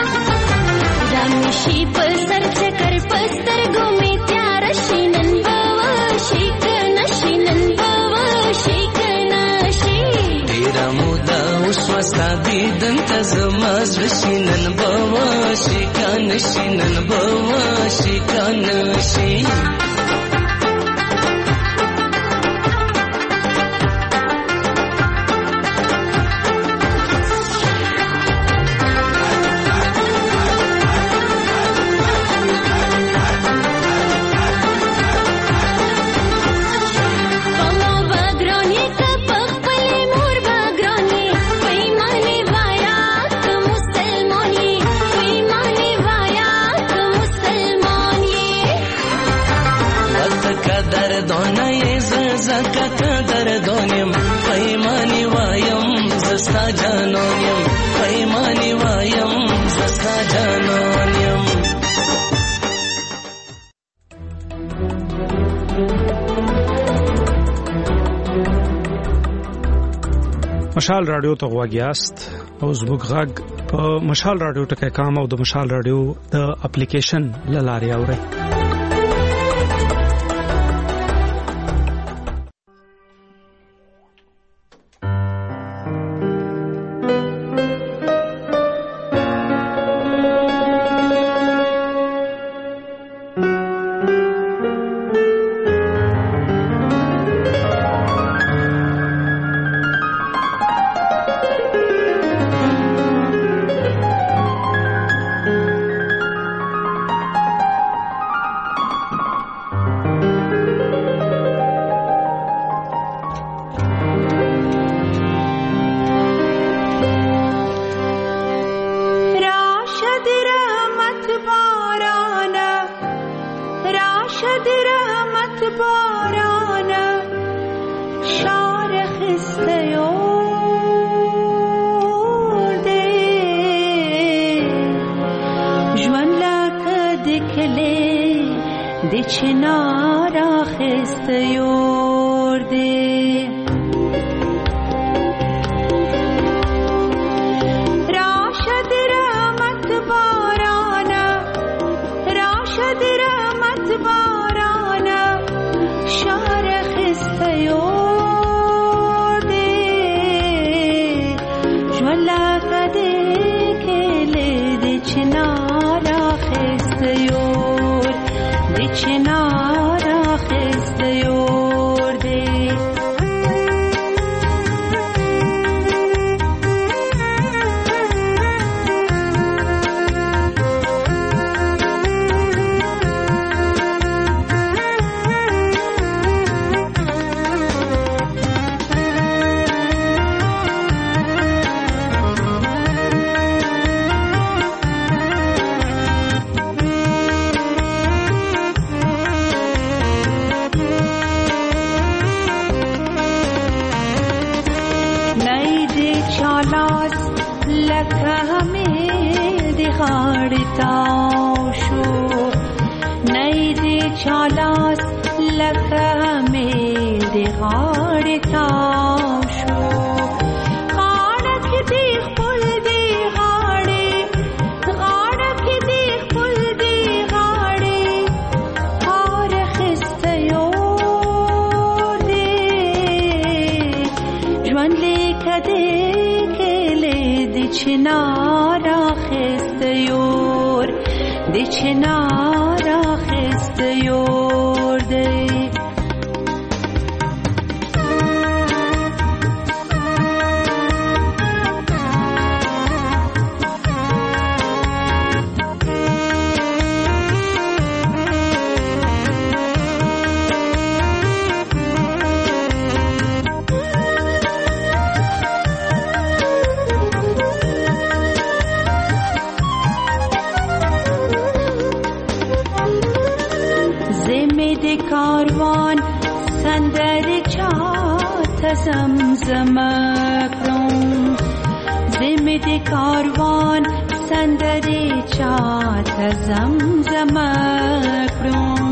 [SPEAKER 12] رمشي پر سر چکر پستر ګمې تیار شینن بوشي کان شینن بوشي کان شي
[SPEAKER 9] تیرا مودا وسوستا دیدن تزما زشینن بوشي کان شینن بوشي کان شي دردونیم پیمانی وایم زستا جانونیم پیمانی وایم زستا جانونیم
[SPEAKER 6] مشال رادیو ته غواګیاست او زموږ غږ په مشال رادیو ټکي کام او د مشال رادیو د اپلیکیشن لارې اوري.
[SPEAKER 10] زمزم کړم زمې د کاروان سندرې چاته زمزم کړم